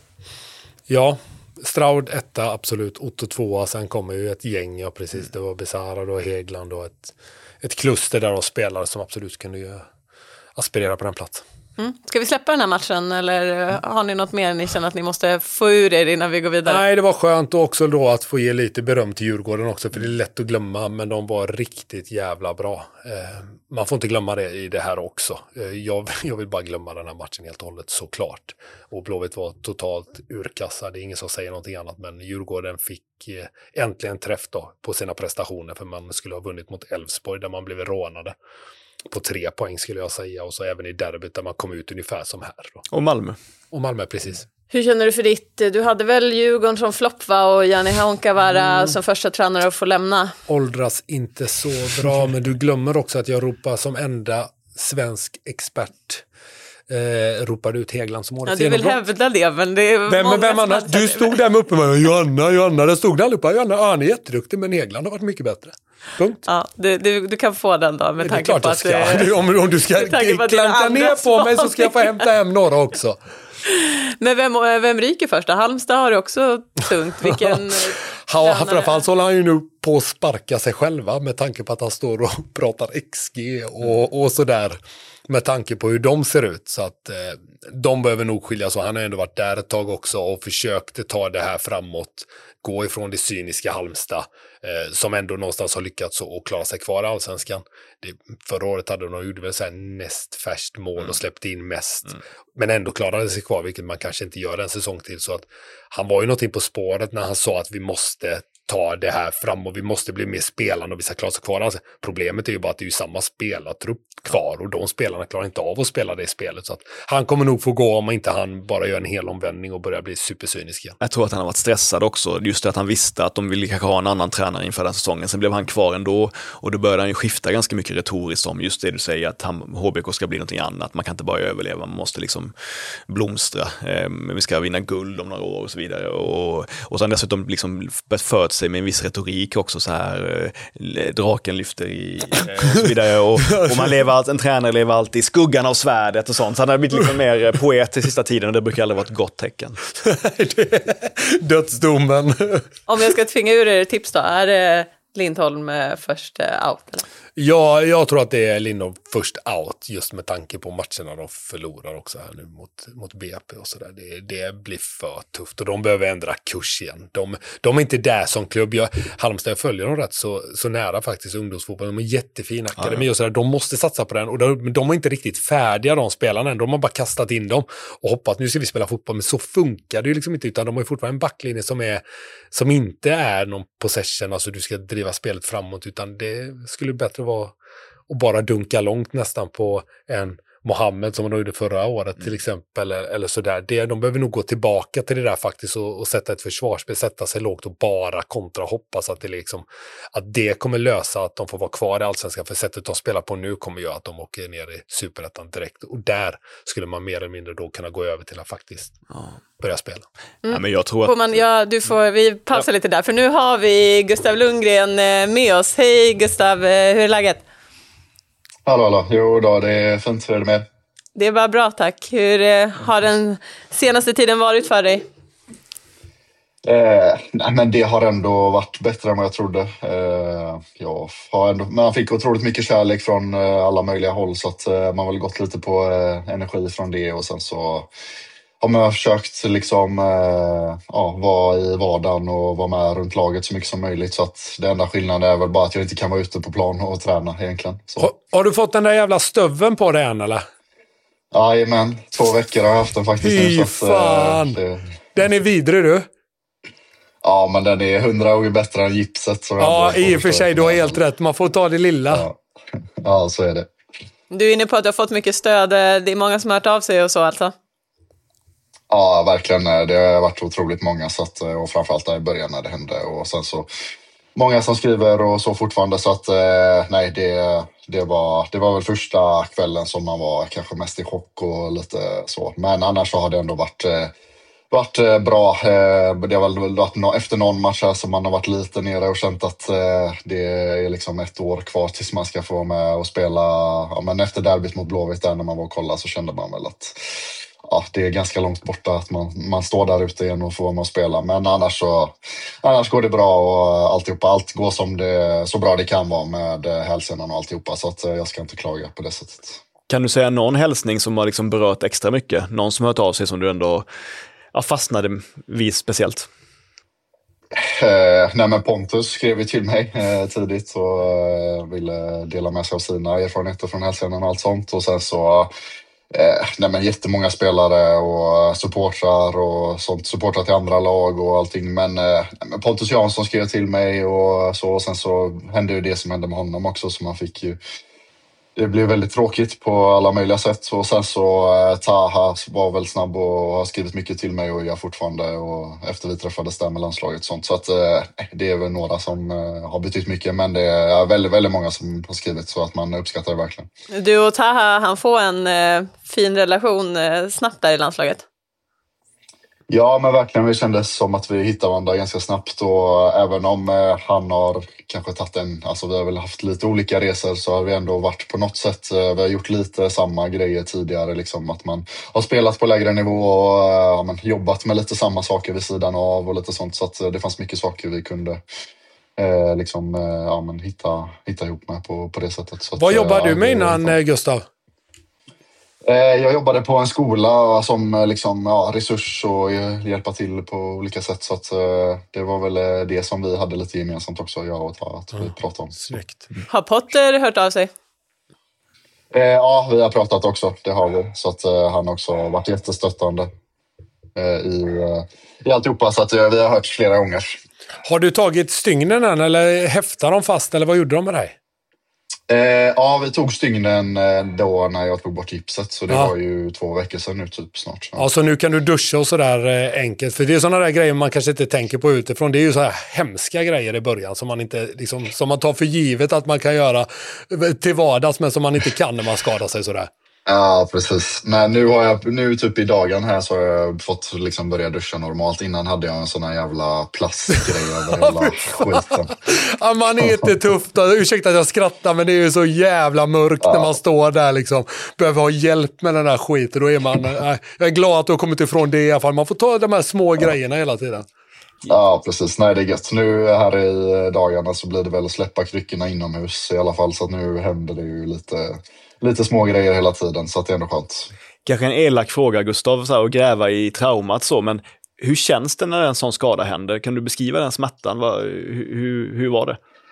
Ja, Stroud etta, absolut. Otto tvåa. Sen kommer ju ett gäng, ja precis. Det var Besara och Hegland och ett, ett kluster där av spelare som absolut kunde ju aspirera på den platsen. Mm. Ska vi släppa den här matchen eller har ni något mer ni känner att ni måste få ur er innan vi går vidare? Nej, det var skönt också då att få ge lite beröm till Djurgården också, för det är lätt att glömma, men de var riktigt jävla bra. Eh, man får inte glömma det i det här också. Eh, jag, jag vill bara glömma den här matchen helt och hållet, såklart. Och Blåvitt var totalt urkassa, det är ingen som säger någonting annat, men Djurgården fick eh, äntligen träff då på sina prestationer, för man skulle ha vunnit mot Elfsborg där man blev rånade. På tre poäng skulle jag säga, och så även i derbyt där man kom ut ungefär som här. Då. Och Malmö. Och Malmö, precis. Hur känner du för ditt? Du hade väl Djurgården som flopp, va? Och Jani Honkavara mm. som första tränare att få lämna. Åldras inte så bra, men du glömmer också att jag ropar som enda svensk expert. Eh, ropade ut Hegland som årets genombrott. Ja, du vill hävda det, men det är vem, många vem annars? Du stod där med uppe med Johanna, Johanna, där stod det allihopa. Johanna, ja, han är jätteduktig, men Hegland har varit mycket bättre. Punkt. Ja, du, du, du kan få den då, med tanke på att... Det är klart jag ska. Om, om du ska klanka ner på mig så ska jag få hämta hem några också. Men vem, vem ryker först? Halmstad har det också tungt. Vilken... Ja, framförallt så håller han ju nu på att sparka sig själva med tanke på att han står och pratar X G och, och sådär. Med tanke på hur de ser ut. Så att eh, de behöver nog skiljas. Och han har ändå varit där ett tag också och försökte ta det här framåt. Gå ifrån det cyniska Halmstad. Eh, som ändå någonstans har lyckats och klara sig kvar i allsvenskan. Det, förra året hade de gjort väl så här näst färskt mål mm. och släppte in mest. Mm. Men ändå klarade sig kvar, vilket man kanske inte gör en säsong till. Så att han var ju någonting på spåret när han sa att vi måste ta det här fram och vi måste bli mer spelande och vi ska klara sig kvar. Alltså, problemet är ju bara att det är ju samma spelartrupp kvar och de spelarna klarar inte av att spela det spelet. Så att han kommer nog få gå om inte han bara gör en hel omvändning och börjar bli supercynisk igen. Jag tror att han har varit stressad också. Just det att han visste att de ville kanske ha en annan tränare inför den säsongen. Sen blev han kvar ändå och då började han ju skifta ganska mycket retoriskt om just det du säger att han, H B K ska bli någonting annat. Man kan inte bara överleva, man måste liksom blomstra. Eh, vi ska vinna guld om några år och så vidare. Och, och sen dessutom liksom förut sig med en viss retorik också så här, eh, draken lyfter i eh, och så vidare och, och man lever allt, en tränare lever alltid i skuggan av svärdet och sånt, så han har blivit lite mer poet i sista tiden och det brukar aldrig vara ett gott tecken. Dödsdomen. Om jag ska tvinga ur er tips då, är det Lindholm först out? Eller? Ja, jag tror att det är Lindholm först out just med tanke på matcherna de förlorar också här nu mot, mot B P och sådär. Det, det blir för tufft och de behöver ändra kurs igen. De, de är inte där som klubb. Jag, Halmstad följer dem rätt så, så nära faktiskt ungdomsfotboll. De är jättefina akademi ja, ja. och sådär. De måste satsa på den och de, de är inte riktigt färdiga de spelarna än. De har bara kastat in dem och hoppat nu ska vi spela fotboll, men så funkar det ju liksom inte, utan de har ju fortfarande en backlinje som, är, som inte är någon possession, alltså du ska driva spelet framåt, utan det skulle bättre vara och bara dunka långt nästan på en Mohammed som de gjorde förra året mm. till exempel, eller, eller sådär. Det, de behöver nog gå tillbaka till det där faktiskt och, och sätta ett försvarsspel, sätta sig lågt och bara kontra och hoppas att det, liksom, att det kommer lösa att de får vara kvar i Allsvenskan, för sättet de spelar på nu kommer göra att de åker ner i Superettan direkt och där skulle man mer eller mindre då kunna gå över till att faktiskt ja. börja spela. Mm. Ja, men jag tror att... man, ja, du får, vi pausar ja. lite där, för nu har vi Gustav Lundgren med oss. Hej Gustav, hur är läget? Hallå, hallå. Jo då, det är fint. Hur är det med? Det är bara bra, tack. Hur eh, har den senaste tiden varit för dig? Eh, nej, men det har ändå varit bättre än vad jag trodde. Eh, jag har ändå, man fick otroligt mycket kärlek från eh, alla möjliga håll, så att eh, man har väl gått lite på eh, energi från det, och sen så har man försökt liksom, eh, ja, vara i vardagen och vara med runt laget så mycket som möjligt. Så att det enda skillnaden är väl bara att jag inte kan vara ute på plan och träna egentligen. Så. Har, har du fått den där jävla stöven på dig än eller? Jajamän, två veckor har jag haft den faktiskt. Fy nu, fan! Så att, eh, det... Den är vidrig du. Ja, men den är hundra gånger bättre än gipset. Som ja, i och för sig, du har helt rätt. Man får ta det lilla. Ja, ja så är det. Du är inne på att du har fått mycket stöd. Det är många som har hört av sig och så alltså. Ja, verkligen. Det har varit otroligt många, så att, och framförallt där i början när det hände. Och sen så många som skriver och så fortfarande, så att nej, det, det, var, det var väl första kvällen som man var kanske mest i chock och lite så. Men annars så har det ändå varit, varit bra. Det har väl varit efter någon match här som man har varit lite nere och känt att det är liksom ett år kvar tills man ska få vara med och spela. Ja, men efter derbyt mot Blåvitt där när man var och kollade så kände man väl att ja, det är ganska långt borta att man, man står där ute igen och får vara med och spela. Men annars, så, annars går det bra och alltihopa. Allt går som det, så bra det kan vara med hälsenan och alltihopa. Så att jag ska inte klaga på det sättet. Kan du säga någon hälsning som har liksom berört extra mycket? Någon som har hört av sig som du ändå ja, fastnade vid speciellt? Eh, nej men Pontus skrev ju till mig eh, tidigt och eh, ville dela med sig av sina erfarenheter från hälsenan och allt sånt. Och sen så Eh, nej men jättemånga spelare och supportrar och sånt, supportrar till andra lag och allting. Men, eh, men Pontus Jansson skrev till mig och så, och sen så hände ju det som hände med honom också, så man fick ju, det blev väldigt tråkigt på alla möjliga sätt. Och sen så eh, Taha var väl snabb och har skrivit mycket till mig och jag fortfarande, och efter vi träffades där med landslaget och sånt. Så att eh, det är väl några som eh, har betytt mycket, men det är väldigt, väldigt många som har skrivit, så att man uppskattar det verkligen. Du och Taha, han får en eh, fin relation eh, snabbt där i landslaget? Ja, men verkligen. Vi kändes som att vi hittade varandra ganska snabbt, och även om eh, han har kanske tagit en, alltså vi har väl haft lite olika resor, så har vi ändå varit på något sätt, eh, vi har gjort lite samma grejer tidigare, liksom att man har spelat på lägre nivå och eh, ja, men, jobbat med lite samma saker vid sidan av och lite sånt, så att eh, det fanns mycket saker vi kunde eh, liksom, eh, ja, men, hitta, hitta ihop med på, på det sättet. Så vad att, jobbar eh, du med innan, det, Gustav? Jag jobbade på en skola som liksom, ja, resurs och hjälpa till på olika sätt. Så att, det var väl det som vi hade lite gemensamt också, jag och Ta, att vi pratade om. Snyggt. Har Potter hört av sig? Ja, vi har pratat också, det har vi. Så att han också har varit jättestöttande i, i alltihopa, så att vi har hört flera gånger. Har du tagit stygnen än, eller häftar de fast, eller vad gjorde de med dig? Eh, ja, vi tog stygnen då när jag tog bort gipset, så det ja. var ju två veckor sedan nu typ snart. Ja, så nu kan du duscha och sådär eh, enkelt, för det är sådana där grejer man kanske inte tänker på utifrån. Det är ju så här hemska grejer i början som man inte liksom, som man tar för givet att man kan göra till vardags, men som man inte kan när man skadar sig sådär. Ja, precis. Nej, nu har jag, nu typ i dagen här så har jag fått liksom börja duscha normalt. Innan hade jag en sån här jävla plastgrej över hela skiten. Ja, man är inte tuff då. Ursäkta att jag skrattar, men det är ju så jävla mörkt ja. när man står där liksom. Behöver ha hjälp med den här skiten. Då är man, äh, jag är glad att du har kommit ifrån det i alla fall. Man får ta de här små ja. grejerna hela tiden. Ja, precis. Nej, det är gött. Nu här i dagarna så blir det väl att släppa kryckorna inomhus i alla fall. Så att nu händer det ju lite... Lite små grejer hela tiden, så att det är ändå skönt. Kanske en elak fråga, Gustav, så här, att gräva i traumat så, men hur känns det när en sån skada händer? Kan du beskriva den smärtan? Vad, hur, hur var det?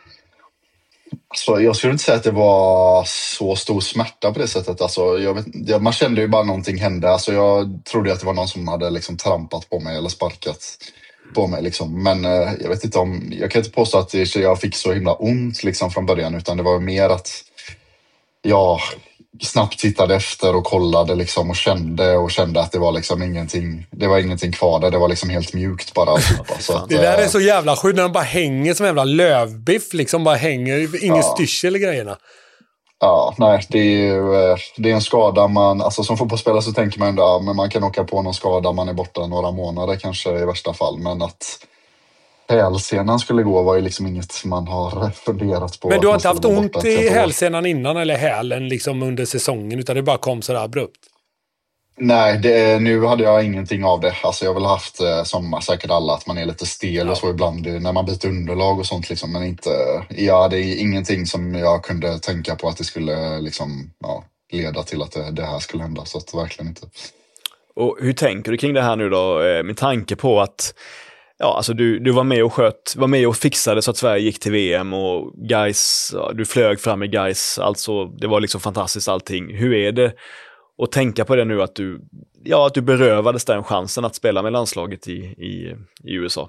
Alltså, jag skulle inte säga att det var så stor smärta på det sättet. Alltså, jag vet, man kände ju bara någonting hände. Alltså, jag trodde att det var någon som hade liksom trampat på mig eller sparkat på mig. Liksom. Men eh, jag vet inte om... Jag kan inte påstå att det, jag fick så himla ont liksom, från början, utan det var mer att jag snabbt tittade efter och kollade liksom och kände och kände att det var liksom ingenting, det var ingenting kvar där, det var liksom helt mjukt bara alltihopa. Så att, det där är så jävla sjukt när den bara hänger som en jävla lövbiff liksom, bara hänger, ingen ja. styrsel i grejerna. Ja, nej, det är ju det är en skada man, alltså som fotbollsspelare så tänker man ändå, ja, men man kan åka på någon skada, man är borta några månader kanske i värsta fall, men att hälsenan skulle gå var ju liksom inget man har funderat på. Men du har inte haft ont i hälsenan innan eller hälen liksom under säsongen, utan det bara kom så där abrupt? Nej, det, nu hade jag ingenting av det. Alltså jag har väl haft som säkert alla att man är lite stel ja. och så ibland när man byter underlag och sånt liksom, men inte, ja, det är ingenting som jag kunde tänka på att det skulle liksom, ja, leda till att det, det här skulle hända, så att verkligen inte. Och hur tänker du kring det här nu då, med tanke på att ja, alltså du, du var med och sköt, var med och fixade så att Sverige gick till V M och guys, ja, du flög fram med guys, alltså det var liksom fantastiskt allting. Hur är det att tänka på det nu att du, ja, att du berövades den chansen att spela med landslaget i, i, i U S A?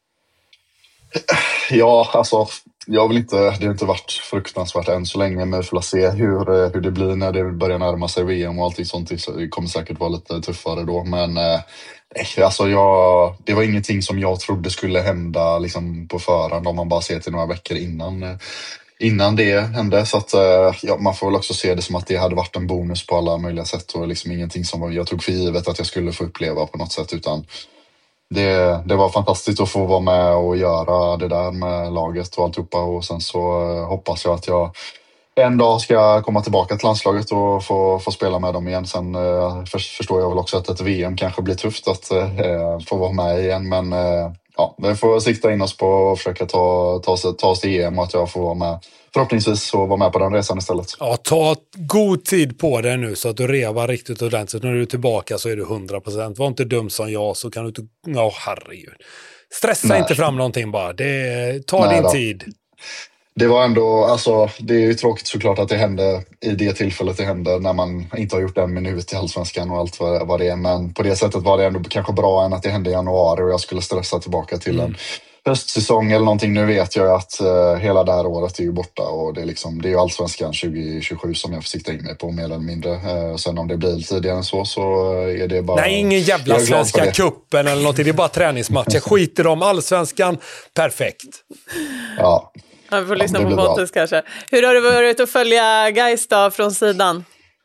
Ja, alltså jag vill inte, det har inte varit fruktansvärt än så länge, men vi får se hur, hur det blir när det börjar närma sig V M och allting sånt. Så det kommer säkert vara lite tuffare då, men eh, alltså jag, det var ingenting som jag trodde skulle hända liksom på förhand om man bara ser till några veckor innan, innan det hände. Så att ja, man får väl också se det som att det hade varit en bonus på alla möjliga sätt och liksom ingenting som jag tog för givet att jag skulle få uppleva på något sätt, utan det, det var fantastiskt att få vara med och göra det där med laget och alltihopa, och sen så hoppas jag att jag en dag ska komma tillbaka till landslaget och få, få spela med dem igen. Sen eh, för, förstår jag väl också att ett V M kanske blir tufft att eh, få vara med igen. Men eh, ja, vi får sikta in oss på att försöka ta, ta, ta oss till E M och att jag får vara med. Förhoppningsvis och vara med på den resan istället. Ja, ta god tid på det nu så att du revar riktigt ordentligt. När du är tillbaka så är du hundra procent. Var inte dum som jag så kan du inte... Ja, oh, herregud. Stressa Nej. inte fram någonting bara. Det, ta Nej, din då. tid. Det var ändå, alltså det är ju tråkigt såklart att det hände i det tillfället det hände när man inte har gjort en minut i Allsvenskan och allt vad, vad det är. Men på det sättet var det ändå kanske bra än att det hände i januari och jag skulle stressa tillbaka till mm. en höstsäsong eller någonting. Nu vet jag att uh, hela det här året är ju borta och det är, liksom, det är ju Allsvenskan tjugo tjugosju som jag får sikta in mig på mer eller mindre. Uh, sen om det blir tidigare än så så är det bara... Nej, ingen jävla svenska kuppen eller någonting. Det är bara träningsmatcher. Skiter om Allsvenskan. Perfekt. Ja. Man får lyssna ja, på Pontus kanske. Hur har det varit att följa Gais då från sidan?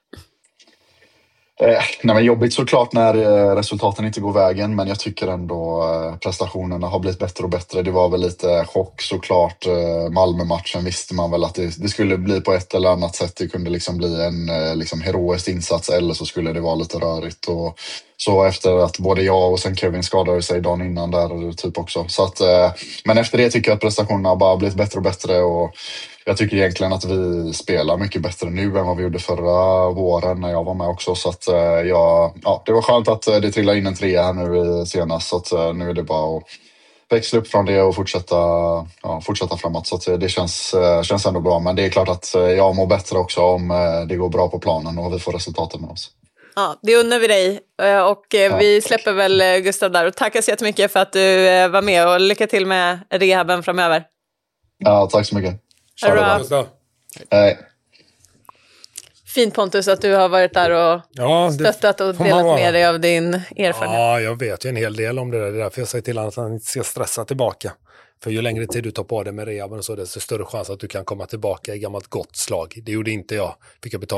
Eh, nej, men jobbigt såklart när eh, resultaten inte går vägen, men jag tycker ändå eh, prestationerna har blivit bättre och bättre. Det var väl lite chock såklart. Eh, Malmö-matchen visste man väl att det, det skulle bli på ett eller annat sätt. Det kunde liksom bli en eh, liksom heroisk insats eller så skulle det vara lite rörigt. Och så efter att både jag och sen Kevin skadade sig dagen innan där typ också. Så att, eh, men efter det tycker jag att prestationerna har bara blivit bättre och bättre och jag tycker egentligen att vi spelar mycket bättre nu än vad vi gjorde förra våren när jag var med också. Så att ja, ja, det var skönt att det trillade in en trea här nu senast. Så att nu är det bara att växla upp från det och fortsätta, ja, fortsätta framåt. Så att det känns, känns ändå bra. Men det är klart att jag mår bättre också om det går bra på planen och vi får resultaten med oss. Ja, det undrar vi dig och vi släpper väl Gustav där och tackar så jättemycket för att du var med och lycka till med rehaben framöver. Ja, tack så mycket. Hej. Fint Pontus att du har varit där och ja, stöttat och delat med dig av din erfarenhet. Ja, jag vet ju en hel del om det där. Det är därför jag säger till honom att han inte ska stressa tillbaka. För ju längre tid du tar på dig med rehaben så är det så större chans att du kan komma tillbaka i gammalt gott slag. Det gjorde inte jag. Fick jag betala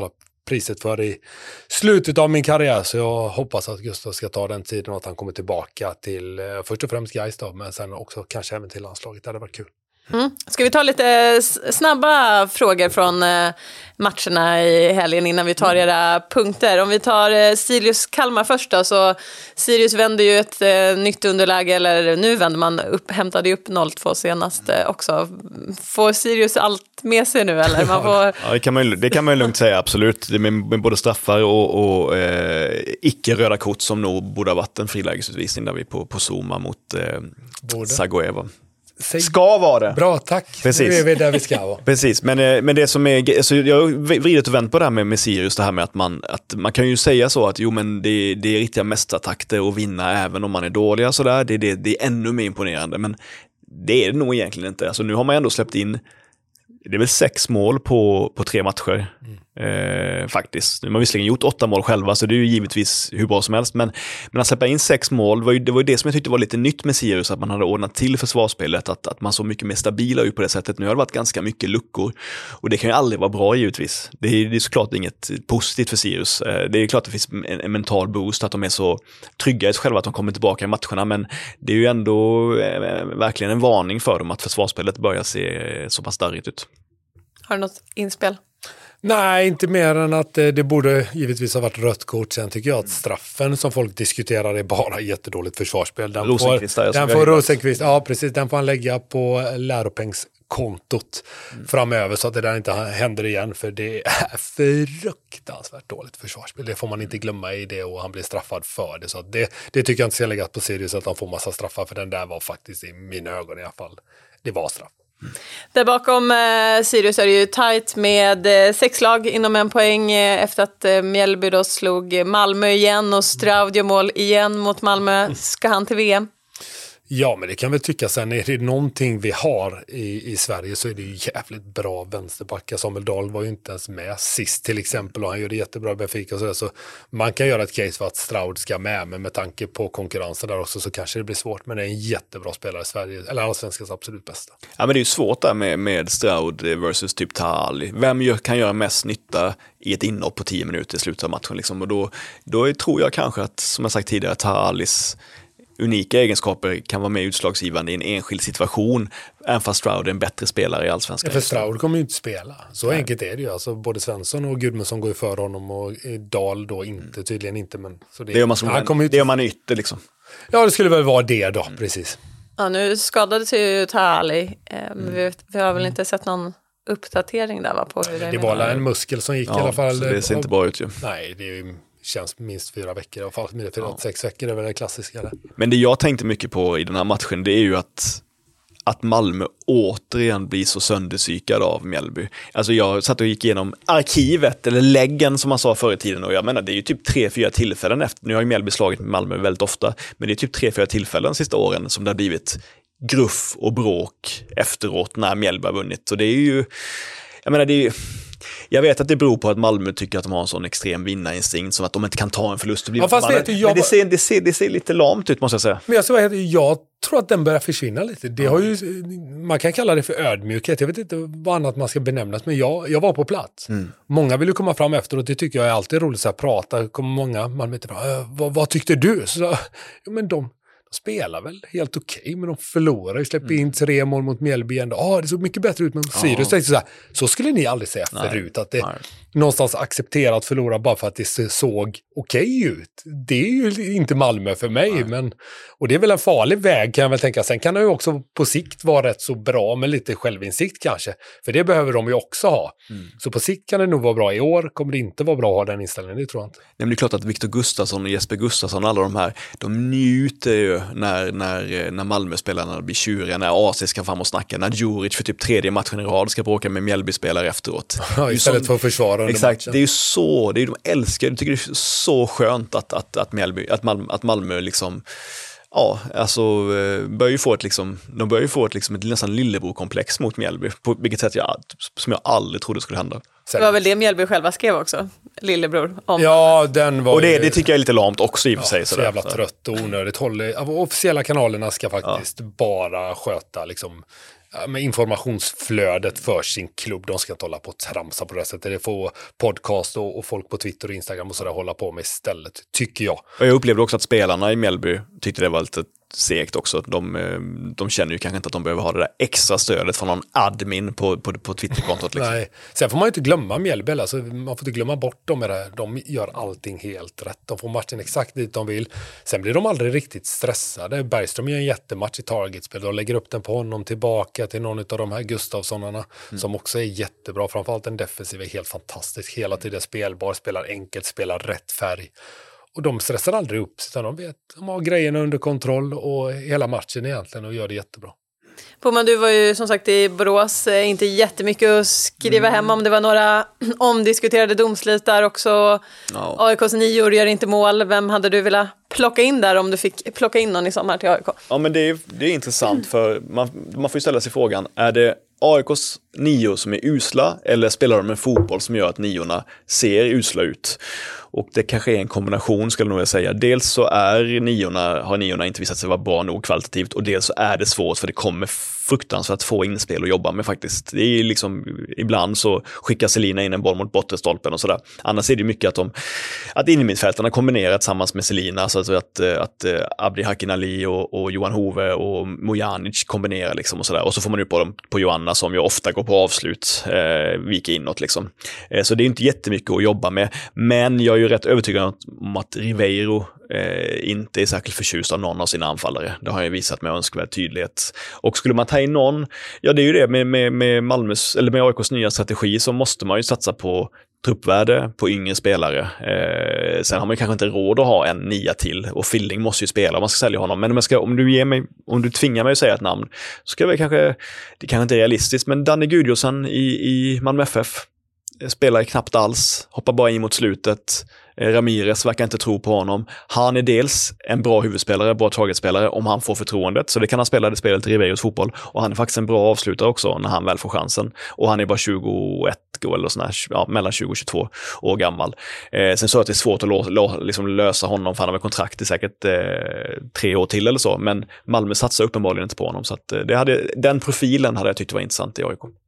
priset för i slutet av min karriär. Så jag hoppas att Gustav ska ta den tiden och att han kommer tillbaka till eh, först och främst Gais då, men sen också kanske även till landslaget. Det hade varit kul. Mm. Ska vi ta lite snabba frågor från eh, matcherna i helgen innan vi tar era punkter? Om vi tar eh, Sirius-Kalmar först då, så Sirius vände ju ett eh, nytt underläge, eller nu vänder man upp, hämtade upp noll två senast eh, också. Får Sirius allt med sig nu eller? Man får... Ja, det kan man, det kan man ju lugnt säga, absolut. Med, med både straffar och, och eh, icke-röda kort som nog borde ha varit en frilägesutvisning där vi på, på Zuma mot eh, Zagoeva. Säg... Ska vara det. Bra, tack. Precis. Nu är vi där vi ska vara. Precis, men, men det som är, alltså jag har vridit och vänt på det här med, med Sirius, det här med att man, att man kan ju säga så att jo men det, det är riktiga mästartakter och vinna även om man är dåliga sådär, det, det, det är ännu mer imponerande, men det är det nog egentligen inte. Alltså nu har man ändå släppt in, det är väl sex mål på, på tre matcher. Mm. Eh, faktiskt. Nu har visserligen gjort åtta mål själva, så det är ju givetvis hur bra som helst, men, men att släppa in sex mål, var ju, det var ju det som jag tyckte var lite nytt med Sirius, att man hade ordnat till försvarsspelet, att, att man så mycket mer stabila ut på det sättet. Nu har det varit ganska mycket luckor, och det kan ju aldrig vara bra givetvis. Det är, det är såklart inget positivt för Sirius. Eh, det är klart att det finns en, en mental boost, att de är så trygga i sig själva att de kommer tillbaka i matcherna, men det är ju ändå eh, verkligen en varning för dem att försvarsspelet börjar se så pass darrigt ut. Har du något inspel? Nej, inte mer än att det, det borde givetvis ha varit rött kort. Sen tycker jag att straffen som folk diskuterar är bara jättedåligt försvarsspel. Den Rosenqvist får, där, den får Rosenqvist, ja precis, den får han lägga på läropengskontot mm. framöver så att det där inte händer igen, för det är fruktansvärt dåligt försvarsspel. Det får man inte glömma i det, och han blir straffad för det. Så att det, det tycker jag inte ska läggas på Sirius att han får massa straffar, för den där var faktiskt i mina ögon i alla fall, det var straff. Mm. Där bakom eh, Sirius är det ju tajt med eh, sex lag inom en poäng eh, efter att eh, Mjällby då slog Malmö igen, och Straudio mål igen mot Malmö. Ska han till V M? Ja, men det kan väl tycka. Sen är det någonting vi har i, i Sverige, så är det ju jävligt bra vänsterbackar. Samuel Dahl var ju inte ens med sist till exempel, och han gör det jättebra i Benfica och sådär. Så man kan göra ett case för att Straud ska med, men med tanke på konkurrensen där också så kanske det blir svårt. Men det är en jättebra spelare i Sverige, eller allsvenskans absolut bästa. Ja, men det är ju svårt där med, med Straud versus typ Tali. Vem gör, kan göra mest nytta i ett inhopp på tio minuter i slutet av matchen liksom? Och då, då tror jag kanske att, som jag sagt tidigare, Talis unika egenskaper kan vara mer utslagsgivande i en enskild situation, även fast Stroud är en bättre spelare i allsvenskan. Ja, för Stroud kommer ju inte spela. Så Nej. enkelt är det ju. Alltså, både Svensson och Gudmundsson går ju för honom, och Dahl då inte, mm. tydligen inte. Men, så det, det gör man som han det gör man ytter liksom. Ja, det skulle väl vara det då, mm. precis. Ja, nu skadade sig ju Tali. Mm. Vi, vi har väl inte sett någon uppdatering där, va, på hur det, det var en muskel som gick ja, i alla fall. Så det ser inte bra ut ju. Nej, det är ju känns minst fyra veckor, i alla fall fyra, ja. sex veckor är väl det klassiska. Där. Men det jag tänkte mycket på i den här matchen, det är ju att att Malmö återigen blir så sönderpsykad av Mjällby. Alltså jag satt och gick igenom arkivet, eller läggen som man sa förr i tiden, och jag menar det är ju typ tre, fyra tillfällen efter, nu har ju Mjällby slagit med Malmö väldigt ofta, men det är typ tre, fyra tillfällen de sista åren som det har blivit gruff och bråk efteråt när Mjällby har vunnit. Så det är ju, jag menar det är ju, jag vet att det beror på att Malmö tycker att de har en sån extrem vinnarinstinkt, som att de inte kan ta en förlust och bli ja, fast vet du, jag... Men det ser, det, ser, det ser lite lamt ut, måste jag säga. Men jag, så, jag tror att den börjar försvinna lite. Det har ju, man kan kalla det för ödmjukhet. Jag vet inte vad annat man ska benämnas, men jag, jag var på plats. Mm. Många vill ju komma fram efteråt, det tycker jag är alltid roligt att prata. Kommer många, man vet inte, vad, vad tyckte du? Så, ja, men de... De spelar väl helt okej, okay, men de förlorar. Släpper mm. in tre mål mot Mjällby ändå. Ja, ah, det såg mycket bättre ut med Sirius. Ja. Så, här, så skulle ni aldrig säga nej, förut. Att det nej. någonstans accepterat att förlora bara för att det såg okej okay ut. Det är ju inte Malmö för mig. Men, och det är väl en farlig väg, kan jag väl tänka. Sen kan det ju också på sikt vara rätt så bra med lite självinsikt kanske. För det behöver de ju också ha. Mm. Så på sikt kan det nog vara bra. I år kommer det inte vara bra att ha den inställningen, det tror jag inte. Nej, men det är klart att Victor Gustafsson och Jesper Gustafsson, alla de här, de njuter ju när, när, när Malmö-spelarna blir tjuriga, när A C ska fram och snacka, när Djuric för typ tredje matchen i rad ska bråka med Mjällby-spelare efteråt. Ja, istället för att försvara under exakt, matchen. Det är ju så, det är, de älskar, jag tycker det är så skönt att, att, att, Mjällby, att, Malmö, att Malmö liksom, ja, alltså börjar ju få ett liksom, de börjar ju få ett, liksom, ett nästan lillebror-komplex mot Mjällby, på vilket sätt jag, som jag aldrig trodde skulle hända. Det var väl det Mjällby själva skrev också, lillebror. Om ja, den var och det, det tycker jag är lite lamt också i och för sig. Ja, så jävla trött och onödigt. Håll, officiella kanalerna ska faktiskt ja. bara sköta liksom med informationsflödet för sin klubb. De ska inte hålla på och tramsa på det sättet. Det får podcast och, och folk på Twitter och Instagram och sådär hålla på med istället, tycker jag. Och jag upplevde också att spelarna i Mjällby tyckte det var lite segt också. De, de känner ju kanske inte att de behöver ha det där extra stödet från någon admin på, på, på Twitterkontot. Liksom. Nej. Sen får man ju inte glömma Mjällby. Alltså, man får inte glömma bort dem med det här. De gör allting helt rätt. De får matchen exakt dit de vill. Sen blir de aldrig riktigt stressade. Bergström gör en jättematch i targetspel. De lägger upp den på honom tillbaka till någon av de här Gustafssonarna mm. som också är jättebra. Framförallt en defensiv är helt fantastisk. Hela tiden spelbar, spelar enkelt, spelar rätt färg. Och de stressar aldrig upp sig, utan de vet, de har grejerna under kontroll och hela matchen egentligen och gör det jättebra. Poman, du var ju som sagt i Borås, inte jättemycket att skriva mm. hem om. Det var några omdiskuterade domslut där också. Ja. A I K:s nior gör inte mål. Vem hade du velat plocka in där om du fick plocka in någon i sommar till A I K? Ja, men det är, det är intressant för man, man får ju ställa sig frågan, är det A I K:s nior som är usla eller spelar de en fotboll som gör att niorna ser usla ut? Och det kanske är en kombination, skulle jag nog säga. Dels så är niorna, har niorna inte visat sig vara bra nog kvalitativt, och dels så är det svårt för det kommer fruktansvärt få inspel att jobba med faktiskt. Det är liksom, ibland så skickar Selina in en boll mot bottenstolpen och sådär. Annars är det mycket att de, att innermittfältarna kombinerar tillsammans med Selina, så att, att, att Abdi Hakin Ali och, och Johan Hove och Mojanic kombinerar liksom och sådär. Och så får man upp på dem på Joanna som ju ofta går på avslut, eh, viker inåt liksom. Eh, så det är inte jättemycket att jobba med. Men jag är ju rätt övertygad om att Ribeiro eh, inte är särskilt förtjust av någon av sina anfallare. Det har jag visat med önskvärd tydlighet. Och skulle man ta in någon, ja det är ju det med, med, med Malmös, eller med A I K:s nya strategi, så måste man ju satsa på truppvärde, på yngre spelare. Eh, sen har man kanske inte råd att ha en nia till, och Filling måste ju spela om man ska sälja honom. Men om, jag ska, om, du ger mig, om du tvingar mig att säga ett namn, så ska jag kanske, det kanske inte är realistiskt, men Danny Gudjohnsen i, i Malmö F F spelar knappt alls, hoppar bara in mot slutet. Ramirez verkar inte tro på honom. Han är dels en bra huvudspelare, bra targetspelare om han får förtroendet, så det kan han spela det spelet i Ribeiros fotboll, och han är faktiskt en bra avslutare också när han väl får chansen, och han är bara tjugoett eller sån här, ja, mellan tjugo och tjugotvå år gammal. Eh, sen så att det är svårt att lå, lå, liksom lösa honom, för han har med kontrakt i säkert eh, tre år till eller så, men Malmö satsar uppenbarligen inte på honom, så att, eh, det hade, den profilen hade jag tyckt var intressant i A I K.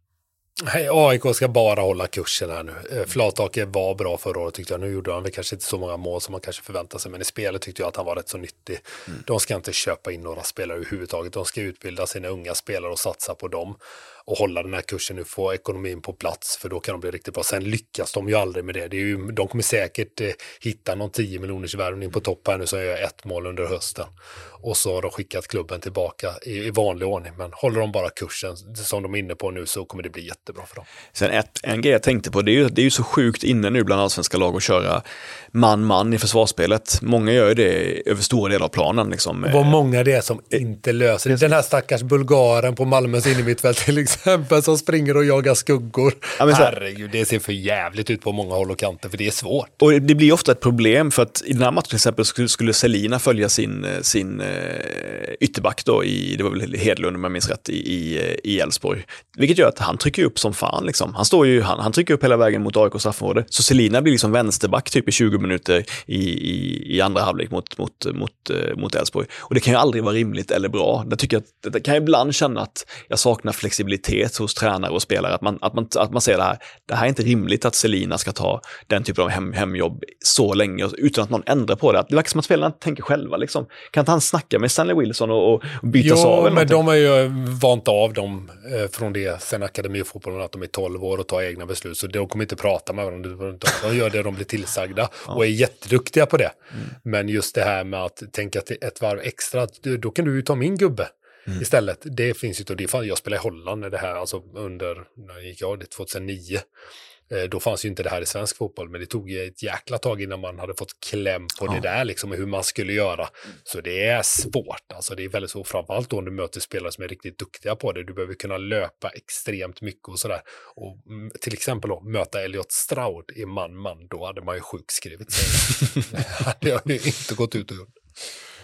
Nej, A I K ska bara hålla kursen här nu. Flatake var bra förra året tyckte jag. Nu gjorde han väl kanske inte så många mål som man kanske förväntar sig, men i spelet tyckte jag att han var rätt så nyttig. Mm. De ska inte köpa in några spelare överhuvudtaget. De ska utbilda sina unga spelare och satsa på dem och hålla den här kursen nu, få ekonomin på plats, för då kan de bli riktigt bra. Sen lyckas de ju aldrig med det. det är ju, de kommer säkert eh, hitta någon tio miljoners värvning på topp här nu som gör ett mål under hösten. Och så har de skickat klubben tillbaka i, i vanlig ordning. Men håller de bara kursen som de är inne på nu, så kommer det bli jättebra för dem. Sen ett, en grej jag tänkte på, det är ju, det är ju så sjukt inne nu bland allsvenska lag att köra man-man i försvarsspelet. Många gör ju det över stora delar av planen. Liksom. Vad många det är som inte löser det. Den här stackars bulgaren på Malmös innermittfält till exempel, som springer och jagar skuggor. Ja, men så, herregud, det ser för jävligt ut på många håll och kanter, för det är svårt. Och det blir ofta ett problem, för att i den här matchen till exempel skulle, skulle Selina följa sin, sin uh, ytterback då i, det var väl Hedlund om jag minns rätt, i, i Elfsborg. Vilket gör att han trycker upp som fan liksom. Han står ju, han, han trycker upp hela vägen mot A I K straffområde. Så Selina blir liksom vänsterback typ i tjugo minuter i, i, i andra halvlek mot, mot, mot, mot Elfsborg. Och det kan ju aldrig vara rimligt eller bra. Det tycker jag, det kan jag ibland känna att jag saknar flexibilitet hos tränare och spelare. Att man, att man, att man säger det här, det här är inte rimligt att Selina ska ta den typen av hem, hemjobb så länge utan att någon ändrar på det. Det verkar som att spelarna tänker själva liksom. Kan inte han snacka med Stanley Wilson och, och bytas jo, av? Jo, men de är ju vant av dem eh, från det sen akademifotbollen, att de är tolv år och tar egna beslut, så de kommer inte prata med varandra. De gör det de blir tillsagda ja. och är jätteduktiga på det. Mm. Men just det här med att tänka till ett varv extra, då kan du ju ta min gubbe. Mm. Istället, det finns ju, och det fann, jag spelade i Holland när det här, alltså under, när gick jag, det tjugohundranio, eh, då fanns ju inte det här i svensk fotboll, men det tog ju ett jäkla tag innan man hade fått kläm på ja. det där liksom, hur man skulle göra. Så det är svårt, alltså det är väldigt svårt, framförallt då när du möter spelare som är riktigt duktiga på det. Du behöver kunna löpa extremt mycket och sådär. Och till exempel då, möta Elliot Stroud i man-man, då hade man ju sjukskrivit sig. Det hade jag ju inte gått ut och gjort.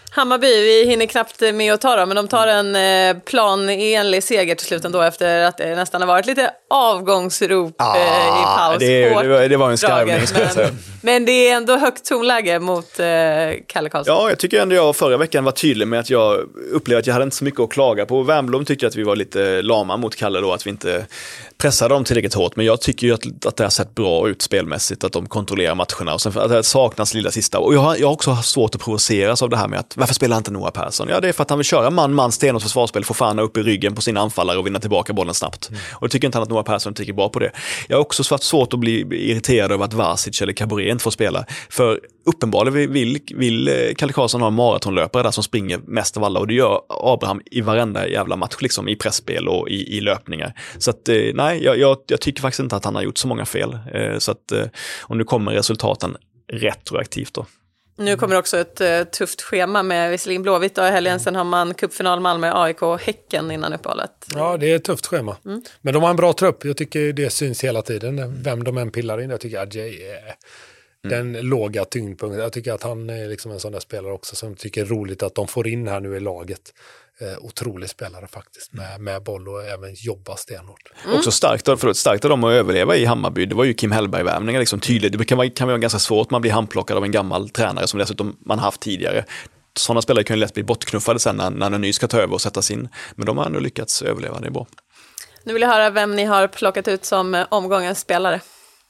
Hammarby, vi hinner knappt med att ta dem, men de tar en eh, planenlig seger till slut ändå efter att det nästan har varit lite avgångsrop ah, eh, i paus. Det, det, var, det var en skarvning, ska jag säga. Men, men det är ändå högt tonläge mot eh, Kalle Karlsson. Ja, jag tycker ändå jag förra veckan var tydlig med att jag upplevde att jag hade inte så mycket att klaga på. Wernbloom tyckte att vi var lite lama mot Kalle då, att vi inte pressade dem tillräckligt hårt, men jag tycker ju att, att det har sett bra ut spelmässigt, att de kontrollerar matcherna och sen att det saknas lilla sista. Och jag har, jag har också svårt att provoceras av det här med att varför spelar inte Noah Persson? Ja, det är för att han vill köra man-man stenhårt försvarsspel, få fan upp i ryggen på sina anfallare och vinna tillbaka bollen snabbt. Mm. Och jag tycker inte han att Noah Persson tycker bra på det. Jag har också svårt att bli irriterad över att Vasic eller Cabaret inte får spela, för uppenbarligen vill, vill Kalle Karlsson ha en maratonlöpare där som springer mest av alla, och det gör Abraham i varenda jävla match, liksom i pressspel och i, i löpningar. Så att nej, jag, jag, jag tycker faktiskt inte att han har gjort så många fel. Så att, och nu kommer resultaten retroaktivt då. Nu kommer också ett uh, tufft schema med visserligen Blåvitt och helgen, sen har man cupfinal Malmö, A I K och Häcken innan uppehållet. Ja, det är ett tufft schema. Mm. Men de har en bra trupp. Jag tycker det syns hela tiden vem de än pillar in. Jag tycker att Ajay är mm. den låga tyngdpunkten. Jag tycker att han är liksom en sån där spelare också som tycker det är roligt att de får in här nu i laget. Eh, otrolig spelare faktiskt med, med boll och även jobba stenhårt. Mm. Också starkt, förlåt, starkt av dem att överleva i Hammarby. Det var ju Kim Hellberg-värvningar liksom tydligt. Det kan vara, kan vara ganska svårt, man blir handplockad av en gammal tränare som dessutom man haft tidigare. Sådana spelare kan ju lätt bli bortknuffade sen när, när en ny ska ta över och sättas in. Men de har ändå lyckats överleva, det är bra. Nu vill jag höra vem ni har plockat ut som omgångens spelare.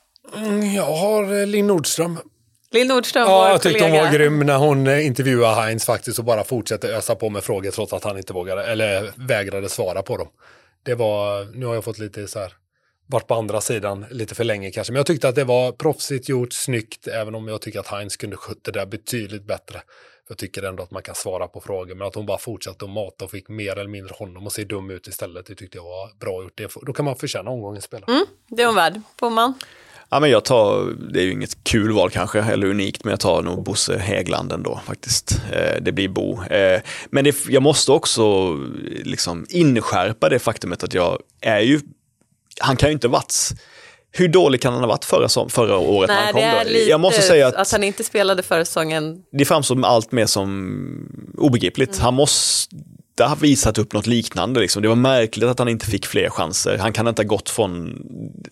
Mm, jag har Linn Nordström. Linn Nordström, ja, vår jag tyckte kollega. hon var grym när hon intervjuade Heinz faktiskt och bara fortsatte ösa på med frågor trots att han inte vågade eller vägrade svara på dem. Det var, nu har jag fått lite så här, varit på andra sidan lite för länge kanske, men jag tyckte att det var proffsigt gjort, snyggt, även om jag tycker att Heinz kunde sköta det där betydligt bättre. Jag tycker ändå att man kan svara på frågor, men att hon bara fortsatte att mata och fick mer eller mindre honom och se dum ut istället, det tyckte jag var bra gjort. Det, då kan man förtjäna omgången spela. Mm, det är hon värd. Boman. Ja, men jag tar, det är ju inget kul val kanske, eller unikt, men jag tar nog Bosse Hägland ändå faktiskt. Eh, det blir Bo. Eh, men det, jag måste också liksom inskärpa det faktumet att jag är ju, han kan ju inte varit, hur dålig kan han ha varit förra, som, förra året? Nej, när han kom det är då? lite Jag måste säga att, att han inte spelade förra säsongen. Det framstår allt mer som obegripligt. Mm. Han måste har visat upp något liknande. Liksom. Det var märkligt att han inte fick fler chanser. Han kan inte ha gått från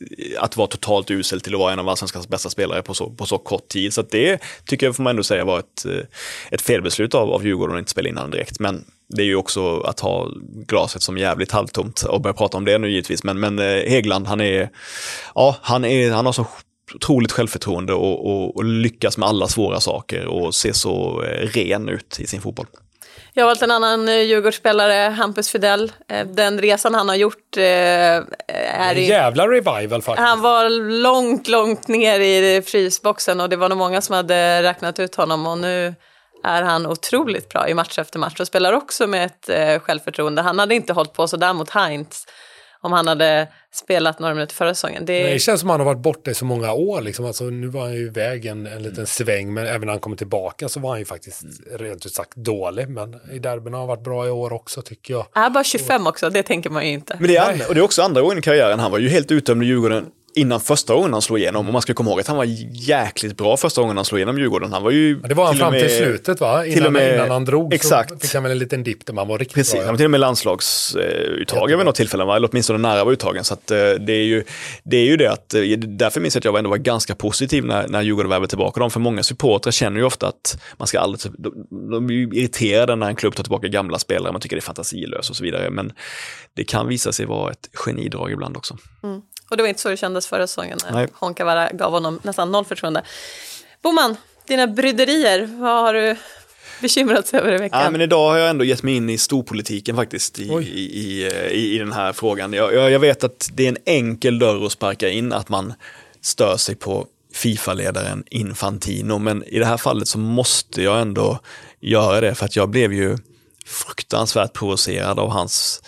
att vara totalt usel till att vara en av allsvenskans bästa spelare på så, på så kort tid. Så att det tycker jag får man ändå säga var ett, ett felbeslut av, av Djurgården att inte spela in honom direkt. Men det är ju också att ha glaset som jävligt halvtomt och börja prata om det nu givetvis. Men, men Hägland, han är, ja, han är, han har så otroligt självförtroende och, och, och lyckas med alla svåra saker och ser så ren ut i sin fotboll. Jag har valt en annan Djurgårdsspelare, Hampus Fidel. Den resan han har gjort är en jävla revival faktiskt. Han var långt, långt ner i frysboxen och det var nog många som hade räknat ut honom och nu är han otroligt bra i match efter match och spelar också med ett självförtroende. Han hade inte hållit på så där mot Heinz om han hade spelat några minuter förra säsongen. Det... det känns som att han har varit borta i så många år. Liksom. Alltså, nu var han ju iväg en, en liten sväng, men även när han kommer tillbaka så var han ju faktiskt rent ut sagt dålig. Men i derbyn har han varit bra i år också, tycker jag. Han är bara tjugofem också, det tänker man ju inte. Men det är, and- och det är också andra gången i karriären. Han var ju helt utdömd i Djurgården innan första gången han slog igenom. Och man ska komma ihåg att han var jäkligt bra första gången han slog igenom Djurgården. Han var ju... Ja, det var han till fram till slutet, va? Innan, till och med, innan han drog exakt. Så fick han väl en liten dipp där man var riktigt Precis, bra. Ja. Han var till och med landslagsuttag över något tillfällen, va? Eller åtminstone nära var uttagen. Så att, uh, det, är ju, det är ju det att, uh, därför minns jag att jag ändå var ganska positiv när, när Djurgården värvade tillbaka dem. För många supportrar känner ju ofta att man ska aldrig, de, de är ju irriterade när en klubb tar tillbaka gamla spelare. Man tycker det är fantasilöst och så vidare. Men det kan visa sig vara ett genidrag ibland också. Mm. Och det var inte så det kändes förra säsongen när Honkavara gav honom nästan noll förtroende. Boman, dina bryderier, vad har du bekymrat sig över i veckan? Ja, men idag har jag ändå gett mig in i storpolitiken faktiskt i, i, i, i, i den här frågan. Jag, jag, jag vet att det är en enkel dörr att sparka in att man stör sig på FIFA-ledaren Infantino, men i det här fallet så måste jag ändå göra det för att jag blev ju fruktansvärt provocerad av hans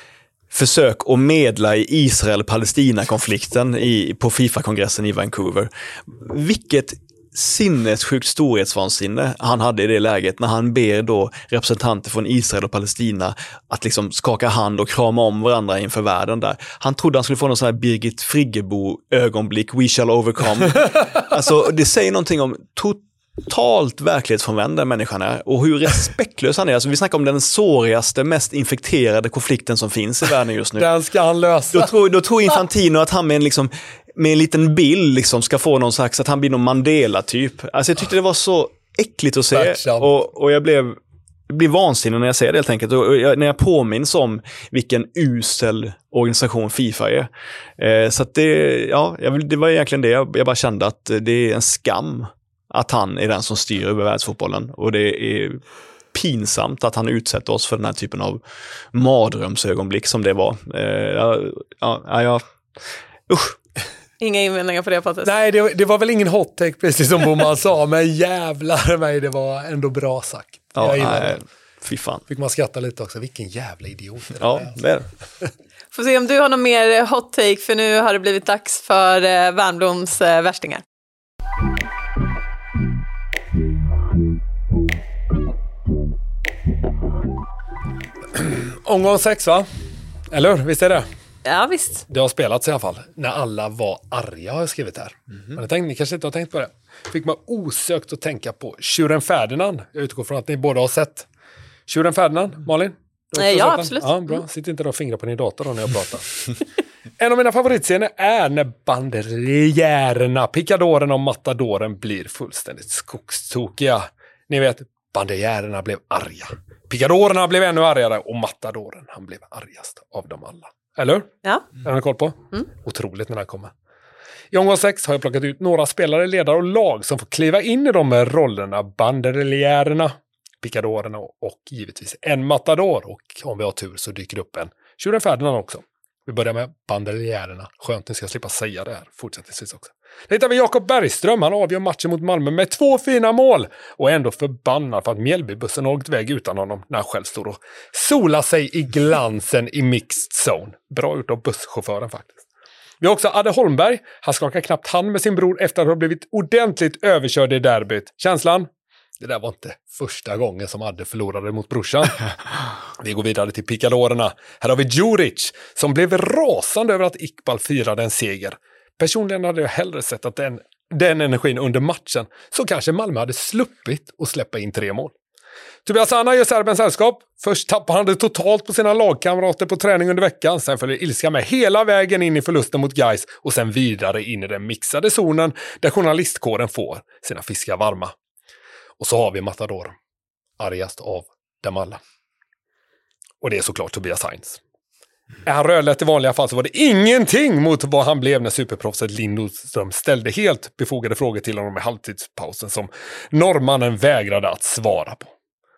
försök att medla i Israel-Palestina-konflikten i, på FIFA-kongressen i Vancouver. Vilket sinnessjukt storhetsvansinne han hade i det läget när han ber då representanter från Israel och Palestina att liksom skaka hand och krama om varandra inför världen där. Han trodde han skulle få någon sån här Birgit Friggebo-ögonblick, we shall overcome. Alltså det säger någonting om totalt verklighetsfrånvänd den människan är. Och hur respektlös han är. Alltså, vi snackar om den sårigaste, mest infekterade konflikten som finns i världen just nu. Den ska han lösa. Då tror, då tror Infantino att han med en, liksom, med en liten bild liksom, ska få någon slags, att han blir någon Mandela-typ. Alltså jag tyckte det var så äckligt att se. Och, och jag blev... Det blir vansinnig när jag ser det helt enkelt. Och jag, när jag påminns om vilken usel organisation FIFA är. Eh, så att det, ja, jag, det var egentligen det. Jag, jag bara kände att det är en skam att han är den som styr över världsfotbollen. Och det är pinsamt att han utsätter oss för den här typen av mardrömsögonblick som det var. Eh, ja, ja, ja, usch. Inga invändningar på det, Patrik. Nej, det, det var väl ingen hot take precis som Boman sa, men jävlar mig, det var ändå bra sagt. Ja, nej, fy fan. Fick man skratta lite också. Vilken jävla idiot. Det ja, det är det. Får se om du har någon mer hot take, för nu har det blivit dags för eh, Wernbloms eh, värstingar. Omgång sex, va? Eller hur? Visst är det? Ja, visst. Det har spelats i alla fall. När alla var arga har jag skrivit här. Mm-hmm. Men jag tänkte, ni kanske inte har tänkt på det. Fick man osökt att tänka på Tjuren Ferdinand. Jag utgår från att ni båda har sett Tjuren Ferdinand, Malin? Nej, ja, absolut. Ja, bra. Sitt inte där och fingrar på din dator då när jag pratar. En av mina favoritscener är när banderiärerna, picadorerna och matadoren blir fullständigt skogstokiga. Ni vet, banderiärerna blev arga. Picadorerna blev ännu argare och matadoren, han blev argast av dem alla. Eller? Ja. Har ni koll på? Mm. Otroligt när det kommer. I omgång sex har jag plockat ut några spelare, ledare och lag som får kliva in i de här rollerna. Banderiärerna, picadorerna och givetvis en matador. Och om vi har tur så dyker det upp en Tjuren Ferdinand också. Vi börjar med banderiärerna. Skönt, ni ska slippa säga det här fortsättningsvis också. Det hittar vi Jakob Bergström. Han avgör matchen mot Malmö med två fina mål. Och ändå förbannad för att Mjällbybussen har åkt iväg utan honom när han själv står och solar sig i glansen i mixed zone. Bra gjort av busschauffören faktiskt. Vi har också Adde Holmberg. Han skakar knappt hand med sin bror efter att ha blivit ordentligt överkörd i derbyt. Känslan? Det där var inte första gången som Adde förlorade mot brorsan. Vi går vidare till picadorerna. Här har vi Djuric som blev rasande över att Iqbal firade en seger. Personligen hade jag hellre sett att den, den energin under matchen så kanske Malmö hade sluppit och släppa in tre mål. Tobias Anna gör Serbens sällskap. Först tappar han det totalt på sina lagkamrater på träning under veckan. Sen följer ilska med hela vägen in i förlusten mot Gais och sen vidare in i den mixade zonen där journalistkåren får sina fiskar varma. Och så har vi Matador, argast av dem alla. Och det är såklart Tobias Heinz. Är han rödlätt i vanliga fall så var det ingenting mot vad han blev när superproffset Lindström ställde helt befogade frågor till honom i halvtidspausen som norrmannen vägrade att svara på.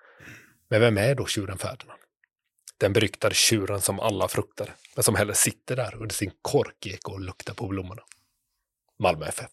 Men vem är då Tjuren Ferdinand? Den beryktade tjuren som alla fruktade, men som heller sitter där under sin korkek och luktar på blommorna. Malmö F F.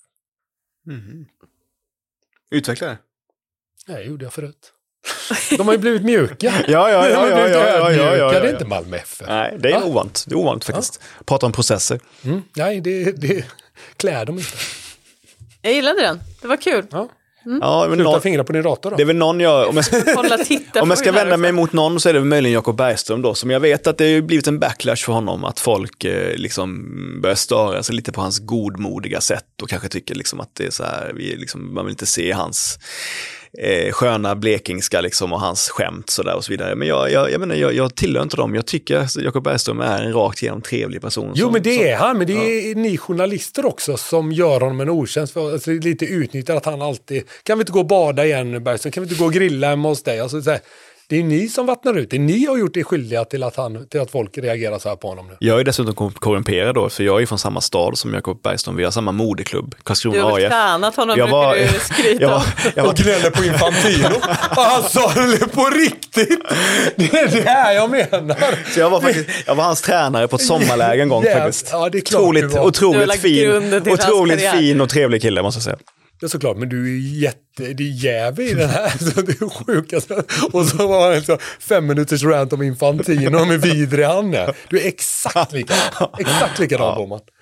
Mm. Utveckla det. Nej, gjorde jag förut. De har ju blivit mjuka. ja, ja, ja, ja, ja, ja, ja, ja. Det är inte Malmö F F. Nej, det är ja. ovant. Det är ovant faktiskt. Ja. Prata om processer. Mm. Nej, det, det klär de inte. Jag gillade den. Det var kul. Ja. Mm. Ja, men Sluta någon, fingra på din dator då. Det är väl någon jag... Om jag ska, Hålla, titta om jag ska vända mig mot någon så är det möjligen Jakob Bergström då. Som jag vet att det har blivit en backlash för honom. Att folk eh, liksom börjar störa sig lite på hans godmodiga sätt. Och kanske tycker liksom att det är så här... Vi liksom, man vill inte se hans... Eh, sköna blekingska liksom och hans skämt så där och så vidare. Men jag, jag, jag menar, jag, jag tillhör inte dem. Jag tycker att Jakob Bergström är en rakt igenom trevlig person. Jo, som, men det som, är han. Men det är ja. ni journalister också som gör honom en otjänst. För, alltså, lite utnyttjar att han alltid... Kan vi inte gå och bada igen, Bergström? Kan vi inte gå och grilla hemma hos dig? Alltså, så här, det är ni som vattnar ut. Det är ni har gjort det skyldiga till att, han, till att folk reagerar så här på honom nu. Jag är dessutom korrumperad då, för jag är från samma stad som Jakob Bergström. Vi har samma modeklubb, Karlskrona A F. Du har tränat honom, jag var, brukar du skryta jag var, jag var, och gnäller på Infantino. Han sa det på riktigt. Det är det här jag menar. Så jag var faktiskt, jag var hans tränare på ett sommarläge en gång yeah. faktiskt. Ja, det är klart otroligt, otroligt fin, otroligt fin och trevlig kille måste jag säga. Det är såklart, men du är jätte, det är jävig i den här, så det är sjukt. Och så var det så fem minuters rant om Infantino med vidrig han är. Du är exakt lika, exakt likadan, ja. Boman.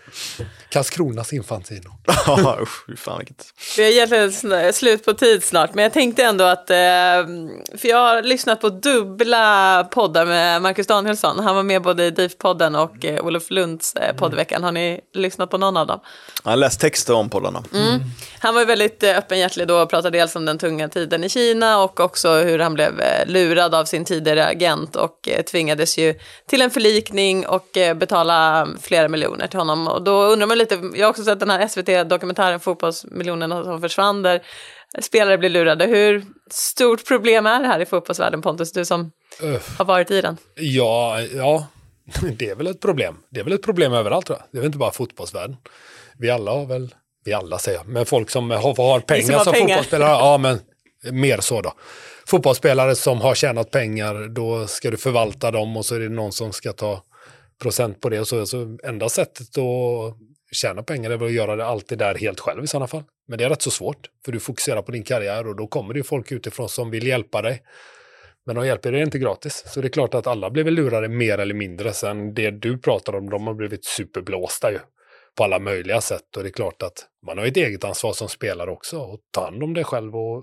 Karlskronas Infantino. Ja, usch, fan vilket. Vi har egentligen slut på tid snart, men jag tänkte ändå att, för jag har lyssnat på dubbla poddar med Marcus Danielsson. Han var med både i D I F-podden och Olof Lunds poddveckan. Har ni lyssnat på någon av dem? Jag har läst texter om poddarna. Mm. Han var väldigt öppenhjärtig då och pratade dels om den tunga tiden i Kina och också hur han blev lurad av sin tidigare agent och tvingades ju till en förlikning och betala flera miljoner till honom. Och då undrar man lite, jag har också sett den här S V T-dokumentären Fotbollsmiljonerna som försvann där spelare blir lurade. Hur stort problem är det här i fotbollsvärlden, Pontus, du som uh. har varit i den? Ja, ja, det är väl ett problem. Det är väl ett problem överallt, tror jag. Det är väl inte bara fotbollsvärlden. Vi alla har väl, vi alla säger men folk som har, har pengar som, har som pengar. Fotbollsspelare, ja men mer så då. Fotbollsspelare som har tjänat pengar, då ska du förvalta dem och så är det någon som ska ta procent på det. Och så, så enda sättet att tjäna pengar är väl att göra det alltid där helt själv i sådana fall. Men det är rätt så svårt, för du fokuserar på din karriär och då kommer det ju folk utifrån som vill hjälpa dig. Men de hjälper dig inte gratis. Så det är klart att alla blir väl lurade mer eller mindre. Sen det du pratar om, de har blivit superblåsta ju på alla möjliga sätt. Och det är klart att man har ett eget ansvar som spelare också och ta hand om det själv. Och,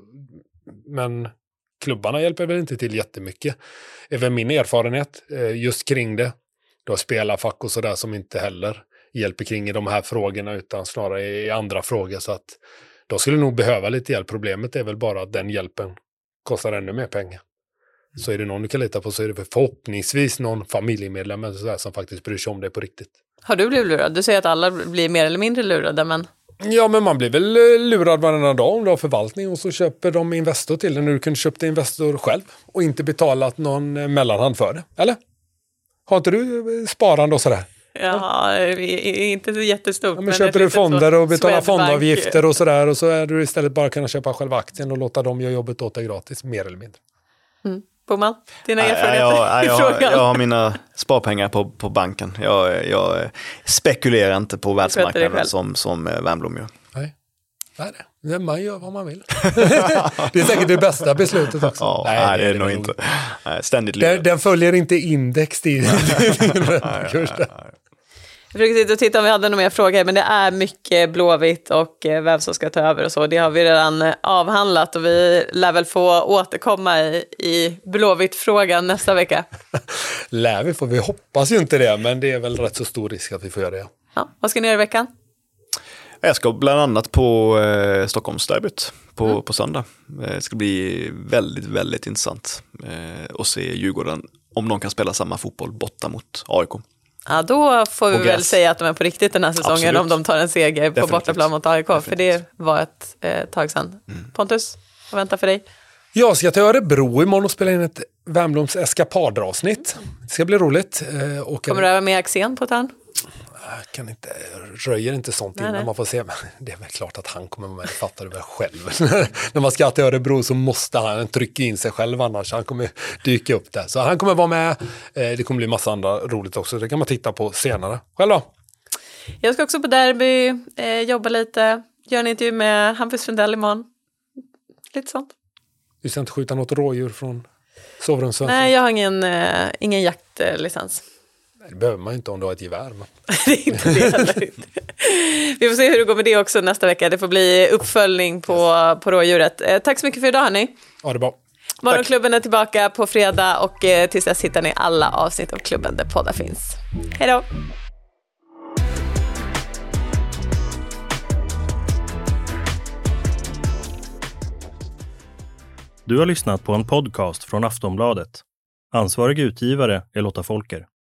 men klubbarna hjälper väl inte till jättemycket. Även min erfarenhet just kring det. Du har spelarfack och sådär som inte heller hjälper kring i de här frågorna utan snarare i andra frågor. Så att de skulle nog behöva lite hjälp. Problemet är väl bara att den hjälpen kostar ännu mer pengar. Så är det någon du kan lita på så är det förhoppningsvis någon familjemedlem eller så där som faktiskt bryr sig om det på riktigt. Har du blivit lurad? Du säger att alla blir mer eller mindre lurade, men... Ja, men man blir väl lurad varannan dag om du har förvaltning och så köper de Investor till det när du kunde köpa Investor själv och inte betalat någon mellanhand för det, eller? Har inte du sparande och sådär? Ja, inte så jättestort. Ja, men, men köper du fonder och betalar fondavgifter och sådär och så är du istället bara kunna köpa själva aktien och låta dem göra jobbet åt dig gratis, mer eller mindre. Mm. Boman, dina nej, erfarenheter jag, i jag, frågan? Jag, jag har mina sparpengar på, på banken. Jag, jag spekulerar inte på världsmarknaden som, som Wernbloom gör. Nej, nej det. Man gör vad man vill. Det är säkert det bästa beslutet också. Ja, nej, nej, det är det nog inte. Nej, ständigt den, den följer inte index till kursen. Jag försökte titta om vi hade några mer frågor, men det är mycket Blåvitt och vem som ska ta över och så. Det har vi redan avhandlat och vi lär väl få återkomma i, i Blåvitt-frågan nästa vecka. Lär vi får, vi hoppas ju inte det, men det är väl rätt så stor risk att vi får göra det. Ja, vad ska ni göra i veckan? Jag ska bland annat på eh, Stockholmsderbyt på, mm. på söndag. Det ska bli väldigt, väldigt intressant eh, att se Djurgården, om de kan spela samma fotboll borta mot A I K. Ja, då får vi väl säga att de är på riktigt den här säsongen. Absolut. Om de tar en seger Definitivt. På bortaplan mot A I K. Definitivt. För det var ett eh, tag sedan. Mm. Pontus, vad väntar för dig? Jag ska till Örebro imorgon och spela in ett Wernbloms eskapadravsnitt. Det ska bli roligt. Eh, och Kommer du öva med Axén på tarn? Jag kan inte, röjer inte sånt nej, innan nej. man får se. Men det är väl klart att han kommer med, det fattar du väl själv. När man ska till Örebro så måste han trycka in sig själv, annars han kommer dyka upp där. Så han kommer vara med. Det kommer bli massa andra roligt också. Det kan man titta på senare. Själv då? Jag ska också på derby, eh, jobba lite, göra en intervju med Hampus Fundell imorgon. Lite sånt. Du ska inte skjuta något rådjur från sovrumsfönstret? Nej, jag har ingen, eh, ingen jaktlicens. Det behöver man inte om du har ett gevär. Men... det är inte det heller. Vi får se hur det går med det också nästa vecka. Det får bli uppföljning på, yes. på rådjuret. Eh, tack så mycket för idag, hörni. Ja, det är bra. Morgonklubben är tillbaka på fredag och eh, tills dess hittar ni alla avsnitt av klubben där poddar finns. Hej då! Du har lyssnat på en podcast från Aftonbladet. Ansvarig utgivare är Lotta Folker.